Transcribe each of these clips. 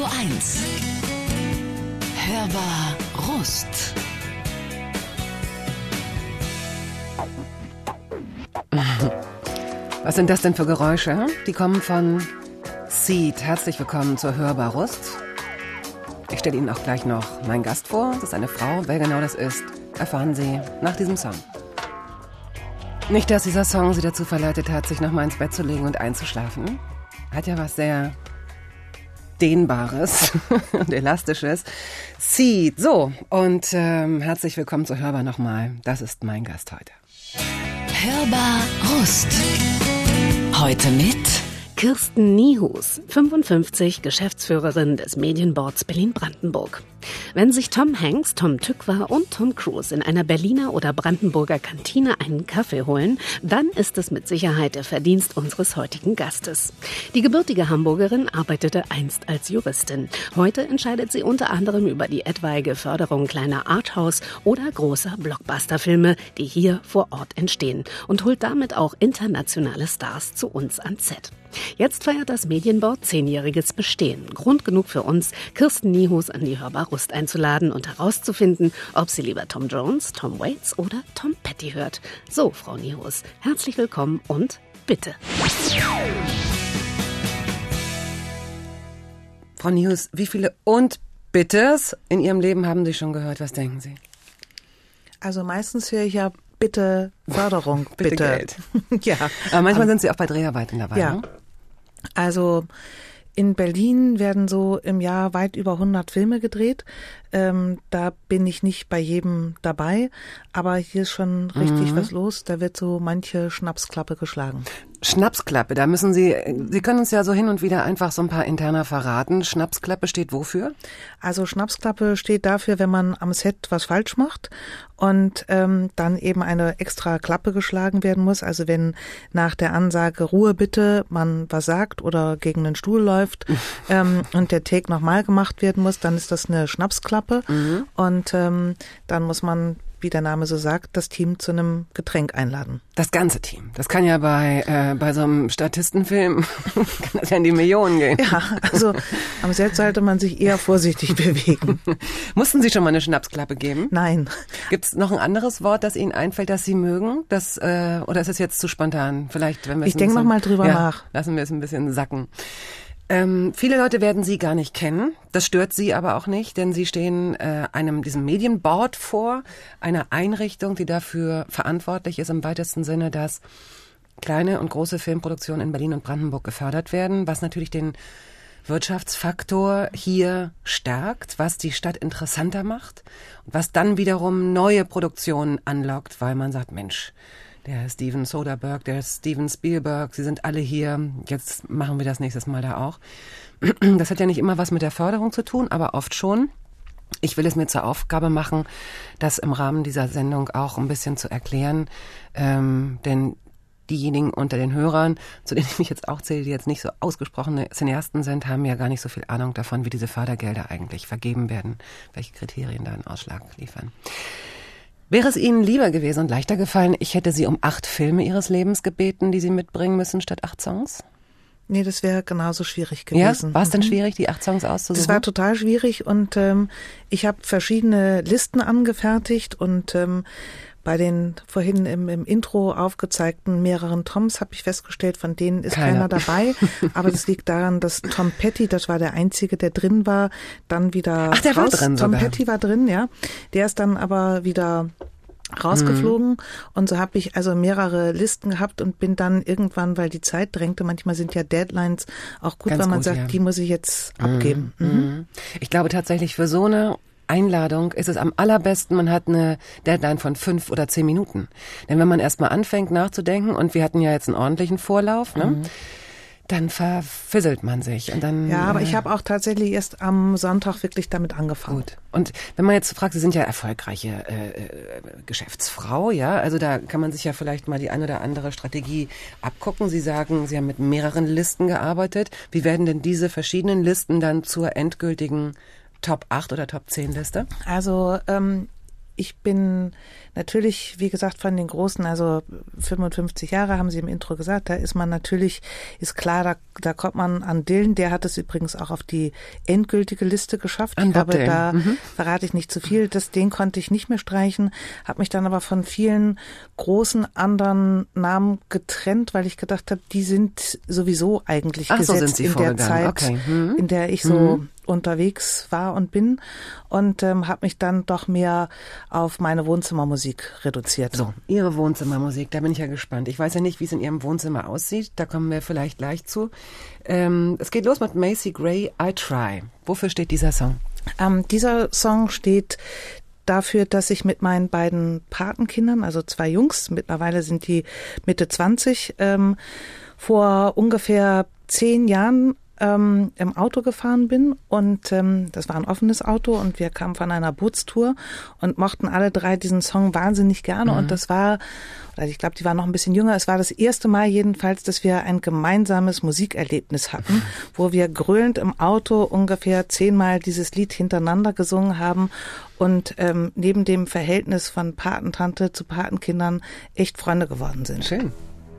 1. Hörbar Rust. Was sind das denn für Geräusche? Die kommen von Seed. Herzlich willkommen zur Hörbar Rust. Ich stelle Ihnen auch gleich noch meinen Gast vor. Das ist eine Frau. Wer genau das ist, erfahren Sie nach diesem Song. Nicht, dass dieser Song Sie dazu verleitet hat, sich nochmal ins Bett zu legen und einzuschlafen. Hat ja was sehr Dehnbares und Elastisches. Seed. So, und herzlich willkommen zur Hörbar nochmal. Das ist mein Gast heute. Hörbar Rust. Heute mit Kirsten Niehus, 55, Geschäftsführerin des Medienboards Berlin-Brandenburg. Wenn sich Tom Hanks, Tom Tykwer und Tom Cruise in einer Berliner oder Brandenburger Kantine einen Kaffee holen, dann ist es mit Sicherheit der Verdienst unseres heutigen Gastes. Die gebürtige Hamburgerin arbeitete einst als Juristin. Heute entscheidet sie unter anderem über die etwaige Förderung kleiner Arthouse- oder großer Blockbuster-Filme, die hier vor Ort entstehen, und holt damit auch internationale Stars zu uns ans Set. Jetzt feiert das Medienboard 10-jähriges Bestehen. Grund genug für uns, Kirsten Niehus an die Hörbar Rust einzuladen und herauszufinden, ob sie lieber Tom Jones, Tom Waits oder Tom Petty hört. So, Frau Niehus, herzlich willkommen und bitte. Frau Niehus, wie viele und Bittes in Ihrem Leben haben Sie schon gehört? Was denken Sie? Also meistens höre ich ja bitte Förderung, bitte. Geld. Ja. Aber manchmal sind Sie auch bei Dreharbeiten dabei, ja. Ne? Also in Berlin werden so im Jahr weit über 100 Filme gedreht. Da bin ich nicht bei jedem dabei, aber hier ist schon richtig was los. Da wird so manche Schnapsklappe geschlagen. Schnapsklappe, da müssen Sie können uns ja so hin und wieder einfach so ein paar Interner verraten. Schnapsklappe steht wofür? Also Schnapsklappe steht dafür, wenn man am Set was falsch macht und dann eben eine extra Klappe geschlagen werden muss. Also wenn nach der Ansage Ruhe bitte man was sagt oder gegen einen Stuhl läuft und der Take nochmal gemacht werden muss, dann ist das eine Schnapsklappe und dann muss man, wie der Name so sagt, das Team zu einem Getränk einladen. Das ganze Team. Das kann ja bei so einem Statistenfilm kann das ja in die Millionen gehen. Ja, also am Set sollte man sich eher vorsichtig bewegen. Mussten Sie schon mal eine Schnapsklappe geben? Nein. Gibt es noch ein anderes Wort, das Ihnen einfällt, das Sie mögen? Oder ist es jetzt zu spontan? Vielleicht, wenn wir ich denke noch mal drüber nach. Lassen wir es ein bisschen sacken. Viele Leute werden Sie gar nicht kennen. Das stört Sie aber auch nicht, denn Sie stehen diesem Medienboard vor, einer Einrichtung, die dafür verantwortlich ist, im weitesten Sinne, dass kleine und große Filmproduktionen in Berlin und Brandenburg gefördert werden, was natürlich den Wirtschaftsfaktor hier stärkt, was die Stadt interessanter macht und was dann wiederum neue Produktionen anlockt, weil man sagt, Mensch, der Steven Soderbergh, der Steven Spielberg, sie sind alle hier, jetzt machen wir das nächstes Mal da auch. Das hat ja nicht immer was mit der Förderung zu tun, aber oft schon. Ich will es mir zur Aufgabe machen, das im Rahmen dieser Sendung auch ein bisschen zu erklären, denn diejenigen unter den Hörern, zu denen ich mich jetzt auch zähle, die jetzt nicht so ausgesprochene Cineasten sind, haben ja gar nicht so viel Ahnung davon, wie diese Fördergelder eigentlich vergeben werden, welche Kriterien da einen Ausschlag liefern. Wäre es Ihnen lieber gewesen und leichter gefallen, ich hätte Sie um 8 Filme Ihres Lebens gebeten, die Sie mitbringen müssen, statt 8 Songs? Nee, das wäre genauso schwierig gewesen. Ja? War es denn schwierig, die 8 Songs auszusuchen? Das war total schwierig und ich habe verschiedene Listen angefertigt und bei den vorhin im Intro aufgezeigten mehreren Toms habe ich festgestellt, von denen ist keiner dabei. Aber das liegt daran, dass Tom Petty, das war der Einzige, der drin war, dann wieder Ach, der raus. War drin Tom sogar. Petty war drin, ja. Der ist dann aber wieder rausgeflogen und so habe ich also mehrere Listen gehabt und bin dann irgendwann, weil die Zeit drängte, manchmal sind ja Deadlines auch gut, Ganz weil man gut, sagt, ja. die muss ich jetzt abgeben. Ich glaube tatsächlich, für so eine Einladung ist es am allerbesten, man hat eine Deadline von 5 oder 10 Minuten. Denn wenn man erstmal anfängt nachzudenken, und wir hatten ja jetzt einen ordentlichen Vorlauf, ne, dann verfisselt man sich. Und dann, Ja, aber ich habe auch tatsächlich erst am Sonntag wirklich damit angefangen. Gut. Und wenn man jetzt fragt, Sie sind ja erfolgreiche Geschäftsfrau, ja, also da kann man sich ja vielleicht mal die eine oder andere Strategie abgucken. Sie sagen, Sie haben mit mehreren Listen gearbeitet. Wie werden denn diese verschiedenen Listen dann zur endgültigen Top 8 oder Top 10 Liste? Also ich bin natürlich, wie gesagt, von den Großen, also 55 Jahre haben Sie im Intro gesagt, da ist man natürlich, ist klar, da kommt man an Dylan, der hat es übrigens auch auf die endgültige Liste geschafft. Ich glaube, da verrate ich nicht zu viel, den konnte ich nicht mehr streichen, habe mich dann aber von vielen großen anderen Namen getrennt, weil ich gedacht habe, die sind sowieso eigentlich gesetzt in der Zeit, in der ich so unterwegs war und bin und habe mich dann doch mehr auf meine Wohnzimmermusik reduziert. So, Ihre Wohnzimmermusik, da bin ich ja gespannt. Ich weiß ja nicht, wie es in Ihrem Wohnzimmer aussieht, da kommen wir vielleicht gleich zu. Es geht los mit Macy Gray, I Try. Wofür steht dieser Song? Dieser Song steht dafür, dass ich mit meinen beiden Patenkindern, also 2 Jungs, mittlerweile sind die Mitte 20, vor ungefähr 10 Jahren im Auto gefahren bin und das war ein offenes Auto und wir kamen von einer Bootstour und mochten alle 3 diesen Song wahnsinnig gerne und das war, oder ich glaube, die waren noch ein bisschen jünger, es war das erste Mal jedenfalls, dass wir ein gemeinsames Musikerlebnis hatten, wo wir grölend im Auto ungefähr 10-mal dieses Lied hintereinander gesungen haben und neben dem Verhältnis von Patentante zu Patenkindern echt Freunde geworden sind. Schön.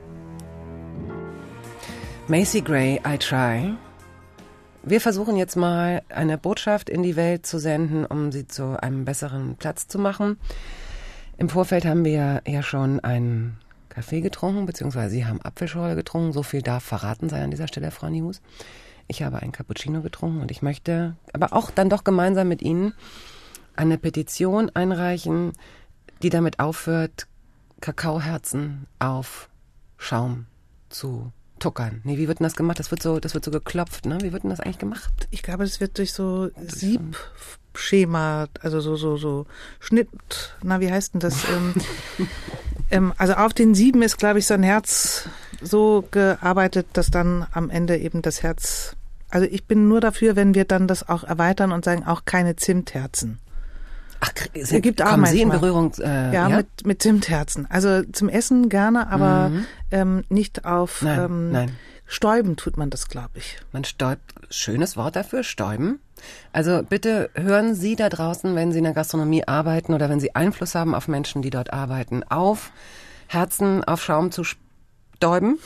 Macy Gray, I Try. Wir versuchen jetzt mal eine Botschaft in die Welt zu senden, um sie zu einem besseren Platz zu machen. Im Vorfeld haben wir ja schon einen Kaffee getrunken, beziehungsweise Sie haben Apfelschorle getrunken. So viel darf verraten sein an dieser Stelle, Frau Nihus. Ich habe einen Cappuccino getrunken und ich möchte aber auch dann doch gemeinsam mit Ihnen eine Petition einreichen, die damit aufhört, Kakaoherzen auf Schaum zu tuckern. Nee, wie wird denn das gemacht? Das wird so geklopft, ne? Wie wird denn das eigentlich gemacht? Ich glaube, das wird durch so Siebschema, also so Schnitt, wie heißt denn das? Also auf den Sieben ist, glaube ich, so ein Herz so gearbeitet, dass dann am Ende eben das Herz, also ich bin nur dafür, wenn wir dann das auch erweitern und sagen, auch keine Zimtherzen. Ach, gibt auch kommen Sie in Berührung? Ja, mit Zimtherzen. Also zum Essen gerne, aber nicht auf Nein. Stäuben tut man das, glaube ich. Man stäubt, schönes Wort dafür, stäuben. Also bitte hören Sie da draußen, wenn Sie in der Gastronomie arbeiten oder wenn Sie Einfluss haben auf Menschen, die dort arbeiten, auf Herzen auf Schaum zu stäuben.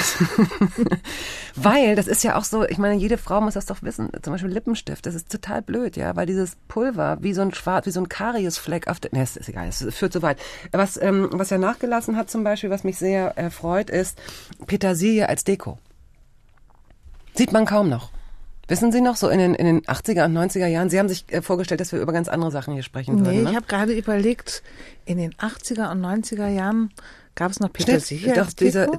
Weil, das ist ja auch so, ich meine, jede Frau muss das doch wissen, zum Beispiel Lippenstift, das ist total blöd, ja, weil dieses Pulver, wie so ein Kariesfleck auf der, ne, ist egal, es führt so weit. Was ja nachgelassen hat zum Beispiel, was mich sehr erfreut, ist Petersilie als Deko. Sieht man kaum noch. Wissen Sie noch, so in den 80er und 90er Jahren, Sie haben sich vorgestellt, dass wir über ganz andere Sachen hier sprechen würden, ne? Ich habe gerade überlegt, in den 80er und 90er Jahren gab es noch Petersilie? Doch,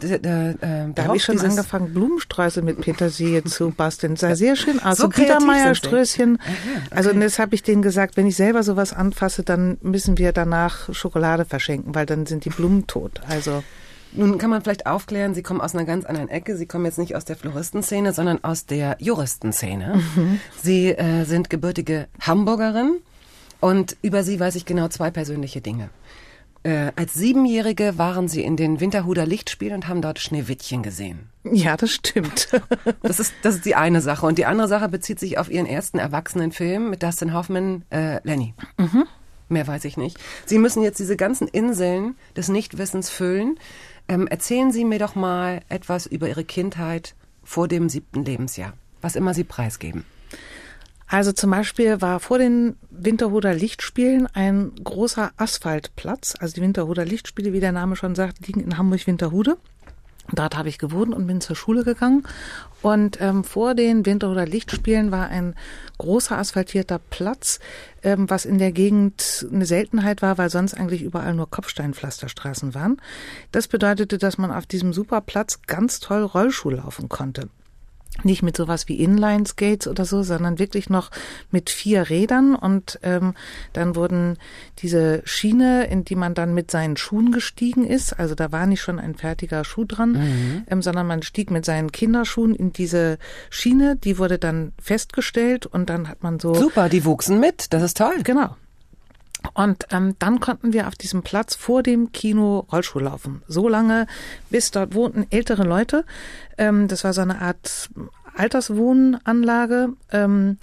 da habe ich schon angefangen, Blumensträuße mit Petersilie zu basteln. Sah sehr schön aus. So Biedermeier-Strößchen. Okay. Also und das habe ich denen gesagt, wenn ich selber sowas anfasse, dann müssen wir danach Schokolade verschenken, weil dann sind die Blumen tot. Also nun kann man vielleicht aufklären, Sie kommen aus einer ganz anderen Ecke. Sie kommen jetzt nicht aus der Floristenszene, sondern aus der Juristenszene. Sie sind gebürtige Hamburgerin und über Sie weiß ich genau 2 persönliche Dinge. Als 7-Jährige waren Sie in den Winterhuder Lichtspielen und haben dort Schneewittchen gesehen. Ja, das stimmt. Das ist die eine Sache. Und die andere Sache bezieht sich auf Ihren ersten Erwachsenenfilm mit Dustin Hoffman, Lenny. Mehr weiß ich nicht. Sie müssen jetzt diese ganzen Inseln des Nichtwissens füllen. Erzählen Sie mir doch mal etwas über Ihre Kindheit vor dem 7. Lebensjahr, was immer Sie preisgeben. Also zum Beispiel war vor den Winterhuder Lichtspielen ein großer Asphaltplatz. Also die Winterhuder Lichtspiele, wie der Name schon sagt, liegen in Hamburg-Winterhude. Dort habe ich gewohnt und bin zur Schule gegangen. Und vor den Winterhuder Lichtspielen war ein großer asphaltierter Platz, was in der Gegend eine Seltenheit war, weil sonst eigentlich überall nur Kopfsteinpflasterstraßen waren. Das bedeutete, dass man auf diesem super Platz ganz toll Rollschuh laufen konnte. Nicht mit sowas wie Inline-Skates oder so, sondern wirklich noch mit 4 Rädern und dann wurden diese Schiene, in die man dann mit seinen Schuhen gestiegen ist, also da war nicht schon ein fertiger Schuh dran, sondern man stieg mit seinen Kinderschuhen in diese Schiene, die wurde dann festgestellt und dann hat man so... Super, die wuchsen mit, das ist toll. Genau. Und dann konnten wir auf diesem Platz vor dem Kino Rollschuh laufen. So lange, bis dort wohnten ältere Leute. Das war so eine Art Alterswohnanlage.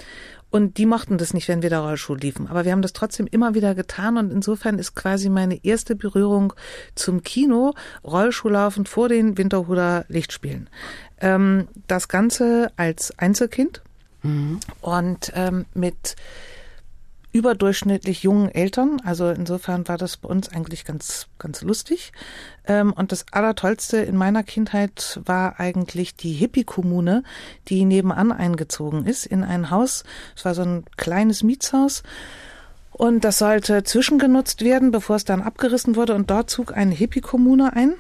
Und die mochten das nicht, wenn wir da Rollschuh liefen. Aber wir haben das trotzdem immer wieder getan und insofern ist quasi meine erste Berührung zum Kino Rollschuhlaufen vor den Winterhuder Lichtspielen. Das Ganze als Einzelkind und mit überdurchschnittlich jungen Eltern. Also insofern war das bei uns eigentlich ganz, ganz lustig. Und das Allertollste in meiner Kindheit war eigentlich die Hippie-Kommune, die nebenan eingezogen ist in ein Haus. Es war so ein kleines Mietshaus. Und das sollte zwischengenutzt werden, bevor es dann abgerissen wurde. Und dort zog eine Hippie-Kommune ein.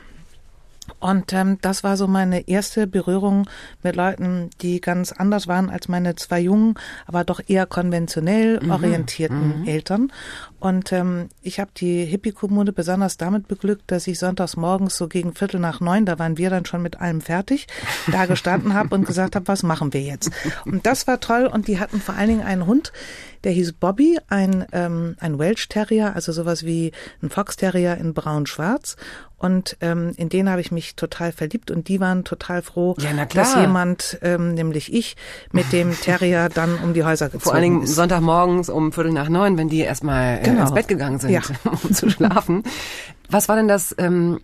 Und das war so meine erste Berührung mit Leuten, die ganz anders waren als meine zwei jungen, aber doch eher konventionell orientierten Eltern. Und ich habe die Hippie-Kommune besonders damit beglückt, dass ich sonntags morgens so gegen 8:45, da waren wir dann schon mit allem fertig, da gestanden habe und gesagt habe, was machen wir jetzt? Und das war toll und die hatten vor allen Dingen einen Hund, der hieß Bobby, ein Welsh Terrier, also sowas wie ein Fox Terrier in braun-schwarz. Und in den habe ich mich total verliebt und die waren total froh, dass jemand, nämlich ich, mit dem Terrier dann um die Häuser gezogen ist. Vor allen Dingen Sonntagmorgens um 8:45, wenn die erstmal ins Bett gegangen sind, um zu schlafen. Was war denn das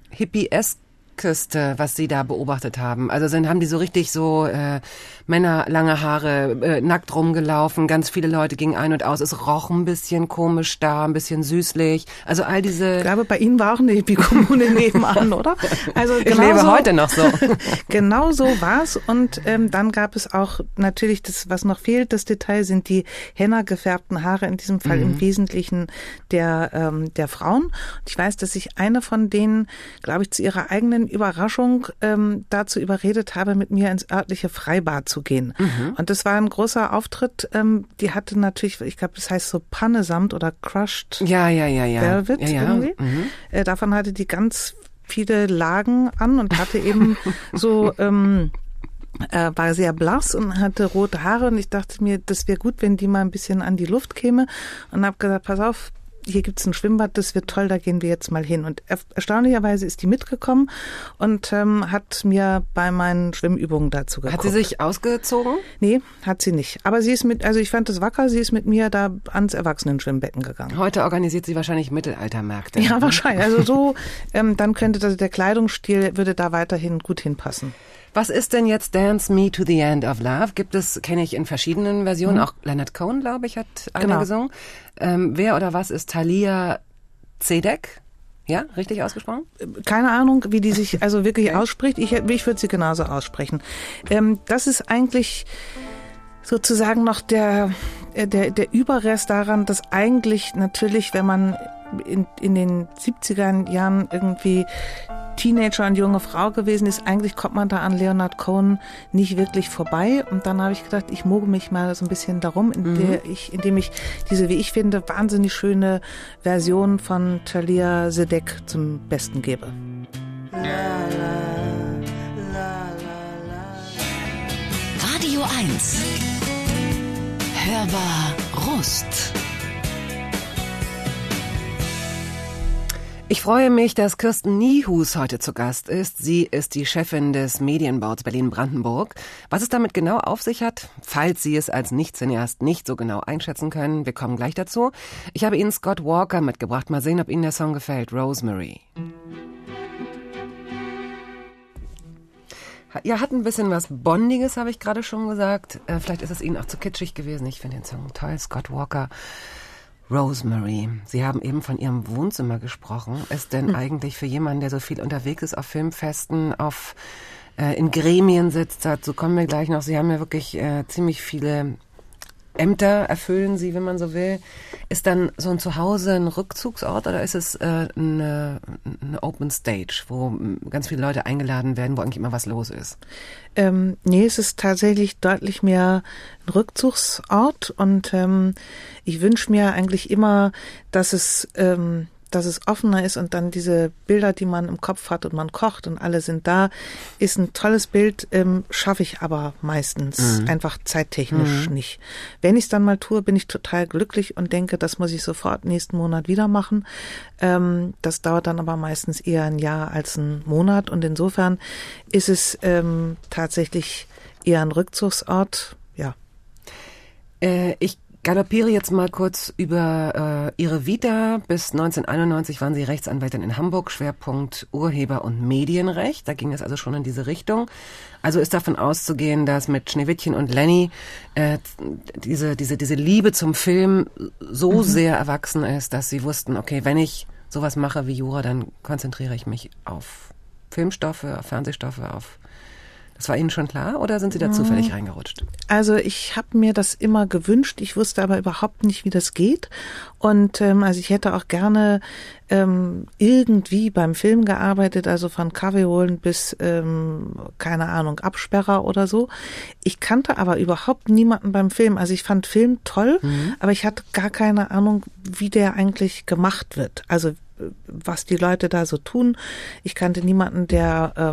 Hippie-eskeste, was Sie da beobachtet haben? Also haben die so richtig so Männer, lange Haare, nackt rumgelaufen, ganz viele Leute gingen ein und aus, es roch ein bisschen komisch da, ein bisschen süßlich, also all diese... Ich glaube, bei Ihnen war auch eine Hippie-Kommune nebenan, oder? Also ich lebe heute noch so. Genau so war's und dann gab es auch natürlich das, was noch fehlt, das Detail sind die henna gefärbten Haare, in diesem Fall im Wesentlichen der Frauen. Und ich weiß, dass ich eine von denen, glaube ich, zu ihrer eigenen Überraschung dazu überredet habe, mit mir ins örtliche Freibad zu gehen. Und das war ein großer Auftritt. Die hatte natürlich, ich glaube, das heißt so Pannesamt oder Crushed Velvet irgendwie. Davon hatte die ganz viele Lagen an und hatte eben so war sehr blass und hatte rote Haare und ich dachte mir, das wäre gut, wenn die mal ein bisschen an die Luft käme und habe gesagt, pass auf, hier gibt's ein Schwimmbad, das wird toll, da gehen wir jetzt mal hin. Und erstaunlicherweise ist die mitgekommen und hat mir bei meinen Schwimmübungen dazu geguckt. Hat sie sich ausgezogen? Nee, hat sie nicht. Aber sie ist also ich fand das wacker, sie ist mit mir da ans Erwachsenen-Schwimmbecken gegangen. Heute organisiert sie wahrscheinlich Mittelaltermärkte. Ja, wahrscheinlich. Also so, dann könnte der Kleidungsstil würde da weiterhin gut hinpassen. Was ist denn jetzt Dance Me to the End of Love? Kenne ich in verschiedenen Versionen. Auch Leonard Cohen, glaube ich, hat eine gesungen. Wer oder was ist Thalia Zedek? Ja, richtig ausgesprochen? Keine Ahnung, wie die sich also wirklich ausspricht. Ich würde sie genauso aussprechen. Das ist eigentlich sozusagen noch der Überrest daran, dass eigentlich natürlich, wenn man in den 70er Jahren irgendwie Teenager und junge Frau gewesen ist, eigentlich kommt man da an Leonard Cohen nicht wirklich vorbei. Und dann habe ich gedacht, ich moge mich mal so ein bisschen darum, indem ich diese, wie ich finde, wahnsinnig schöne Version von Thalia Zedek zum Besten gebe. Radio 1. Hörbar Rust. Ich freue mich, dass Kirsten Niehus heute zu Gast ist. Sie ist die Chefin des Medienboards Berlin-Brandenburg. Was es damit genau auf sich hat, falls Sie es als Nicht-Cineast nicht so genau einschätzen können, wir kommen gleich dazu. Ich habe Ihnen Scott Walker mitgebracht. Mal sehen, ob Ihnen der Song gefällt. Rosemary. Ja, hat ein bisschen was Bondiges, habe ich gerade schon gesagt. Vielleicht ist es Ihnen auch zu kitschig gewesen. Ich finde den Song toll. Scott Walker. Rosemary, Sie haben eben von Ihrem Wohnzimmer gesprochen. Ist denn eigentlich für jemanden, der so viel unterwegs ist auf Filmfesten, in Gremien sitzt, dazu kommen wir gleich noch, Sie haben ja wirklich ziemlich viele Ämter, erfüllen Sie, wenn man so will. Ist dann so ein Zuhause ein Rückzugsort oder ist es eine Open Stage, wo ganz viele Leute eingeladen werden, wo eigentlich immer was los ist? Nee, es ist tatsächlich deutlich mehr ein Rückzugsort und ich wünsche mir eigentlich immer, dass es offener ist und dann diese Bilder, die man im Kopf hat und man kocht und alle sind da, ist ein tolles Bild, schaffe ich aber meistens einfach zeittechnisch nicht. Wenn ich es dann mal tue, bin ich total glücklich und denke, das muss ich sofort nächsten Monat wieder machen. Das dauert dann aber meistens eher ein Jahr als ein Monat und insofern ist es tatsächlich eher ein Rückzugsort, ja. Ich galoppiere jetzt mal kurz über Ihre Vita. Bis 1991 waren Sie Rechtsanwältin in Hamburg, Schwerpunkt Urheber- und Medienrecht. Da ging es also schon in diese Richtung. Also ist davon auszugehen, dass mit Schneewittchen und Lenny diese Liebe zum Film so sehr erwachsen ist, dass Sie wussten, okay, wenn ich sowas mache wie Jura, dann konzentriere ich mich auf Filmstoffe, auf Fernsehstoffe, auf... Das war Ihnen schon klar oder sind Sie da zufällig reingerutscht? Also ich habe mir das immer gewünscht, ich wusste aber überhaupt nicht, wie das geht. Und also ich hätte auch gerne irgendwie beim Film gearbeitet, also von Kaffee holen bis, keine Ahnung, Absperrer oder so. Ich kannte aber überhaupt niemanden beim Film. Also ich fand Film toll, aber ich hatte gar keine Ahnung, wie der eigentlich gemacht wird. Also was die Leute da so tun. Ich kannte niemanden, der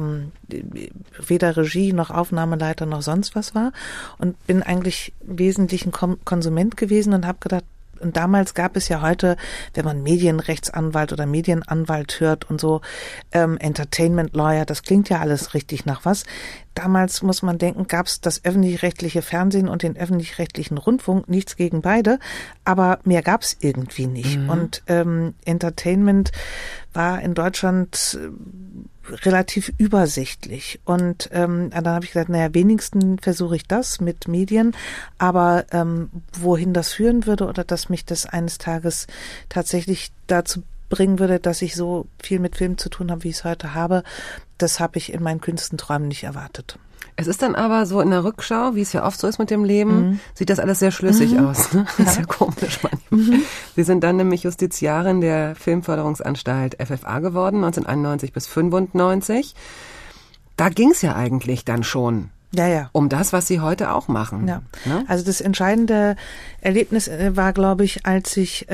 weder Regie noch Aufnahmeleiter noch sonst was war und bin eigentlich wesentlich ein Konsument gewesen und habe gedacht, und damals gab es ja heute, wenn man Medienrechtsanwalt oder Medienanwalt hört und so, Entertainment Lawyer, das klingt ja alles richtig nach was. Damals, muss man denken, gab es das öffentlich-rechtliche Fernsehen und den öffentlich-rechtlichen Rundfunk, nichts gegen beide, aber mehr gab es irgendwie nicht. Und Entertainment war in Deutschland relativ übersichtlich. Und dann habe ich gesagt, naja, wenigstens versuche ich das mit Medien, aber wohin das führen würde oder dass mich das eines Tages tatsächlich dazu bringen würde, dass ich so viel mit Film zu tun habe, wie ich es heute habe, das habe ich in meinen kühnsten Träumen nicht erwartet. Es ist dann aber so in der Rückschau, wie es ja oft so ist mit dem Leben, sieht das alles sehr schlüssig aus. Ne? Das ist ja komisch manchmal. Sie sind dann nämlich Justiziarin der Filmförderungsanstalt FFA geworden, 1991 bis 1995. Da ging es ja eigentlich dann schon um das, was Sie heute auch machen. Ja. Ne? Also das entscheidende Erlebnis war, glaube ich, als ich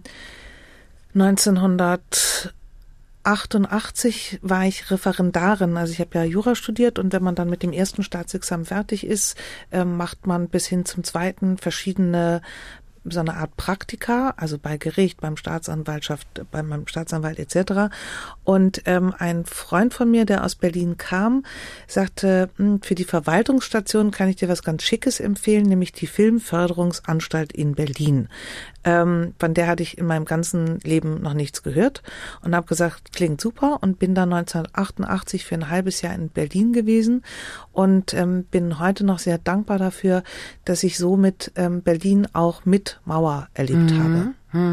1988 war ich Referendarin, also ich habe ja Jura studiert und wenn man dann mit dem ersten Staatsexamen fertig ist, macht man bis hin zum zweiten verschiedene so eine Art Praktika, also bei Gericht, beim Staatsanwalt etc. Und ein Freund von mir, der aus Berlin kam, sagte, für die Verwaltungsstation kann ich dir was ganz Schickes empfehlen, nämlich die Filmförderungsanstalt in Berlin. Von der hatte ich in meinem ganzen Leben noch nichts gehört und habe gesagt, klingt super und bin dann 1988 für ein halbes Jahr in Berlin gewesen und bin heute noch sehr dankbar dafür, dass ich so mit Berlin auch mit Mauer erlebt habe.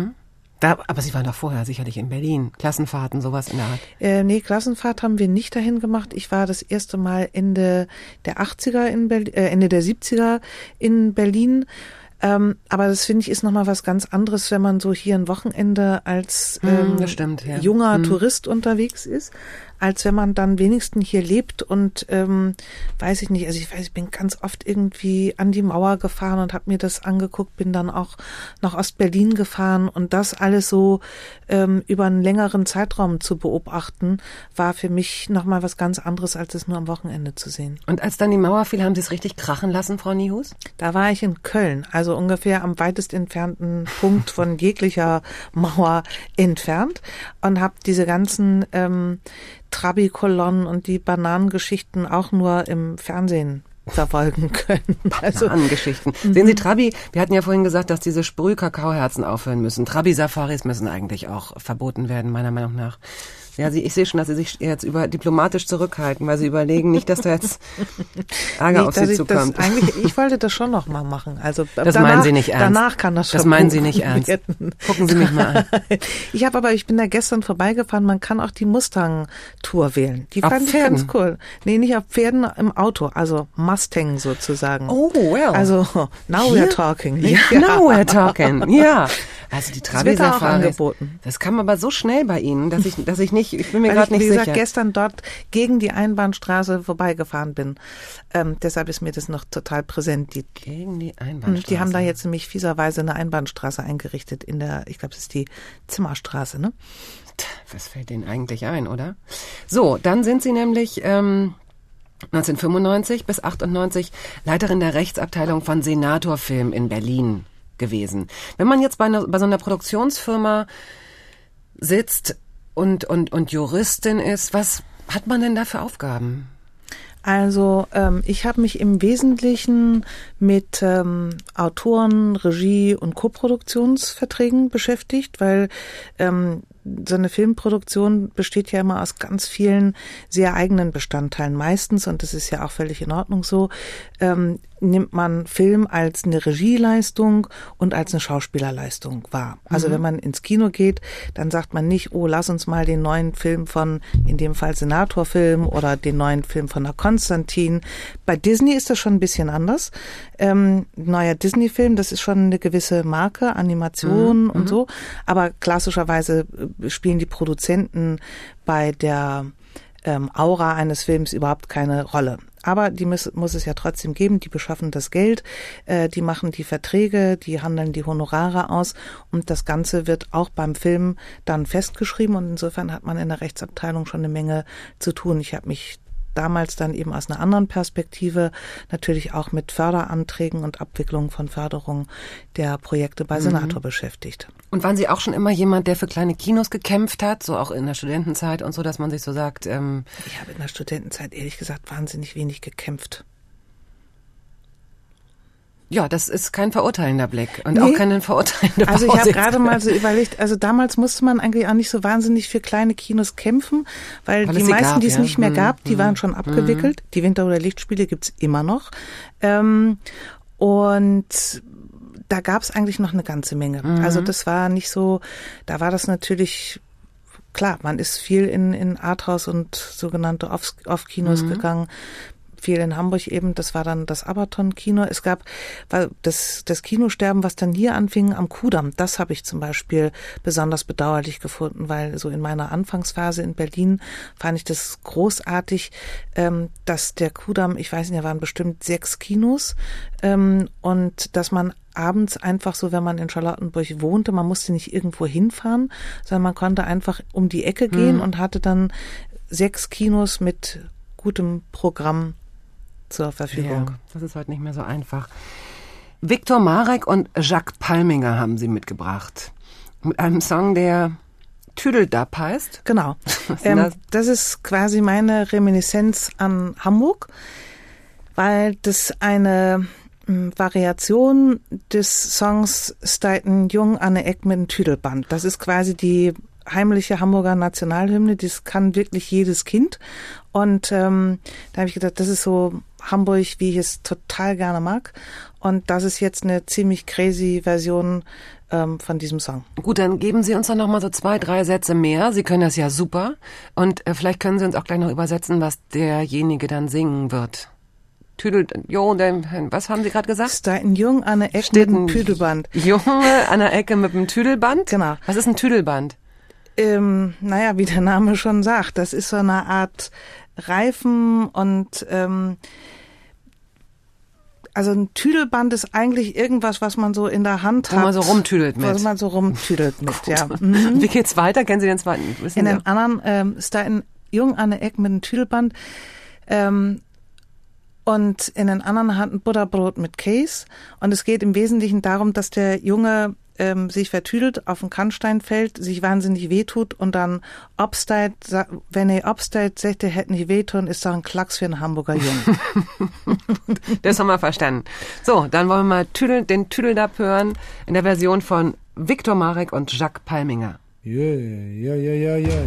Aber Sie waren doch vorher sicherlich in Berlin. Klassenfahrten, sowas in der Art? Nee, Klassenfahrt haben wir nicht dahin gemacht. Ich war das erste Mal Ende der 80er Ende der 70er in Berlin. Aber das finde ich ist nochmal was ganz anderes, wenn man so hier ein Wochenende als das stimmt, ja. junger Tourist unterwegs ist, als wenn man dann wenigstens hier lebt und weiß ich nicht, also ich bin ganz oft irgendwie an die Mauer gefahren und habe mir das angeguckt, bin dann auch nach Ostberlin gefahren und das alles so über einen längeren Zeitraum zu beobachten, war für mich nochmal was ganz anderes, als es nur am Wochenende zu sehen. Und als dann die Mauer fiel, haben Sie es richtig krachen lassen, Frau Niehus? Da war ich in Köln, also ungefähr am weitest entfernten Punkt von jeglicher Mauer entfernt und habe diese ganzen Trabi-Kolonnen und die Bananengeschichten auch nur im Fernsehen verfolgen können. Bananengeschichten. Sehen Sie, Trabi, wir hatten ja vorhin gesagt, dass diese Sprüh-Kakaoherzen aufhören müssen. Trabi-Safaris müssen eigentlich auch verboten werden, meiner Meinung nach. Ja, ich sehe schon, dass Sie sich jetzt diplomatisch zurückhalten, weil Sie überlegen nicht, dass da jetzt Ärger auf Sie zukommt. Ich wollte das schon noch mal machen. Also das meinen Sie nicht ernst. Danach kann das schon. Das meinen Sie nicht ernst. Gucken Sie mich mal an. Ich bin da gestern vorbeigefahren. Man kann auch die Mustang-Tour wählen. Die fand ich ganz cool. Nee, nicht auf Pferden, im Auto. Also Mustang sozusagen. Oh, well. Also now we're talking. Ja, now we're talking. Ja. Also die Trabi-Safaris. Das kam aber so schnell bei Ihnen, dass ich bin mir gerade nicht sicher. Wie gesagt, gestern dort gegen die Einbahnstraße vorbeigefahren bin. Deshalb ist mir das noch total präsent. Gegen die Einbahnstraße? Die haben da jetzt nämlich fieserweise eine Einbahnstraße eingerichtet ich glaube, das ist die Zimmerstraße, ne? Was fällt denen eigentlich ein, oder? So, dann sind Sie nämlich 1995 bis 98 Leiterin der Rechtsabteilung von Senator Film in Berlin gewesen. Wenn man jetzt bei so einer Produktionsfirma sitzt und Juristin ist, was hat man denn da für Aufgaben? Also ich habe mich im Wesentlichen mit Autoren, Regie und Koproduktionsverträgen beschäftigt, weil so eine Filmproduktion besteht ja immer aus ganz vielen sehr eigenen Bestandteilen meistens, und das ist ja auch völlig in Ordnung so, nimmt man Film als eine Regieleistung und als eine Schauspielerleistung wahr. Also wenn man ins Kino geht, dann sagt man nicht, oh, lass uns mal den neuen Film von, in dem Fall Senator-Film oder den neuen Film von der Konstantin. Bei Disney ist das schon ein bisschen anders. Neuer Disney-Film, das ist schon eine gewisse Marke, Animation und so, aber klassischerweise spielen die Produzenten bei der Aura eines Films überhaupt keine Rolle. Aber die muss es ja trotzdem geben, die beschaffen das Geld, die machen die Verträge, die handeln die Honorare aus, und das Ganze wird auch beim Film dann festgeschrieben, und insofern hat man in der Rechtsabteilung schon eine Menge zu tun. Ich habe mich damals dann eben aus einer anderen Perspektive natürlich auch mit Förderanträgen und Abwicklung von Förderung der Projekte bei Senator beschäftigt. Und waren Sie auch schon immer jemand, der für kleine Kinos gekämpft hat, so auch in der Studentenzeit und so, dass man sich so sagt? Ich habe in der Studentenzeit ehrlich gesagt wahnsinnig wenig gekämpft. Ja, das ist kein verurteilender Blick und auch keine verurteilende Pause. Also ich habe gerade mal so überlegt, also damals musste man eigentlich auch nicht so wahnsinnig für kleine Kinos kämpfen, weil die meisten, die es nicht mehr gab, die waren schon abgewickelt. Die Winterhuder Lichtspiele gibt's immer noch. Und da gab's eigentlich noch eine ganze Menge. Also das war nicht so, da war das natürlich, klar, man ist viel in Arthouse und sogenannte Off-Kinos gegangen. Viel in Hamburg eben, das war dann das Abaton-Kino. Es gab das Kinosterben, was dann hier anfing am Kudamm, das habe ich zum Beispiel besonders bedauerlich gefunden, weil so in meiner Anfangsphase in Berlin fand ich das großartig, dass der Kudamm, ich weiß nicht, da waren bestimmt 6 Kinos, und dass man abends einfach so, wenn man in Charlottenburg wohnte, man musste nicht irgendwo hinfahren, sondern man konnte einfach um die Ecke gehen und hatte dann 6 Kinos mit gutem Programm zur Verfügung. Ja, das ist heute nicht mehr so einfach. Viktor Marek und Jacques Palminger haben Sie mitgebracht. Mit einem Song, der Tüdeldab heißt. Genau. Das ist quasi meine Reminiszenz an Hamburg, weil das eine Variation des Songs Steiten Jung Anne Eck mit dem Tüdelband. Das ist quasi die heimliche Hamburger Nationalhymne, das kann wirklich jedes Kind. Und da habe ich gedacht, das ist so Hamburg, wie ich es total gerne mag. Und das ist jetzt eine ziemlich crazy Version von diesem Song. Gut, dann geben Sie uns doch noch mal so 2, 3 Sätze mehr. Sie können das ja super. Und vielleicht können Sie uns auch gleich noch übersetzen, was derjenige dann singen wird. Was haben Sie gerade gesagt? Steiten Jung an der Ecke mit dem Tüdelband. Junge an der Ecke mit dem Tüdelband? Genau. Was ist ein Tüdelband? Naja, wie der Name schon sagt, das ist so eine Art Reifen und also ein Tüdelband ist eigentlich irgendwas, was man so in der Hand hat. Wo man so rumtüdelt mit. Was man so rumtüdelt mit, ja. Wie geht's weiter? Kennen Sie den zweiten? In den anderen, Steiten Jung an der Ecke mit dem Tüdelband, und in den anderen hat ein Butterbrot mit Käse. Und es geht im Wesentlichen darum, dass der Junge sich vertüdelt, auf den Kannstein fällt, sich wahnsinnig wehtut und dann obsteit, wenn er obsteit, sagt er, hätte nicht wehtun, ist doch ein Klacks für einen Hamburger Jungen. Das haben wir verstanden. So, dann wollen wir mal den Tüdeldab hören in der Version von Viktor Marek und Jacques Palminger. Yeah.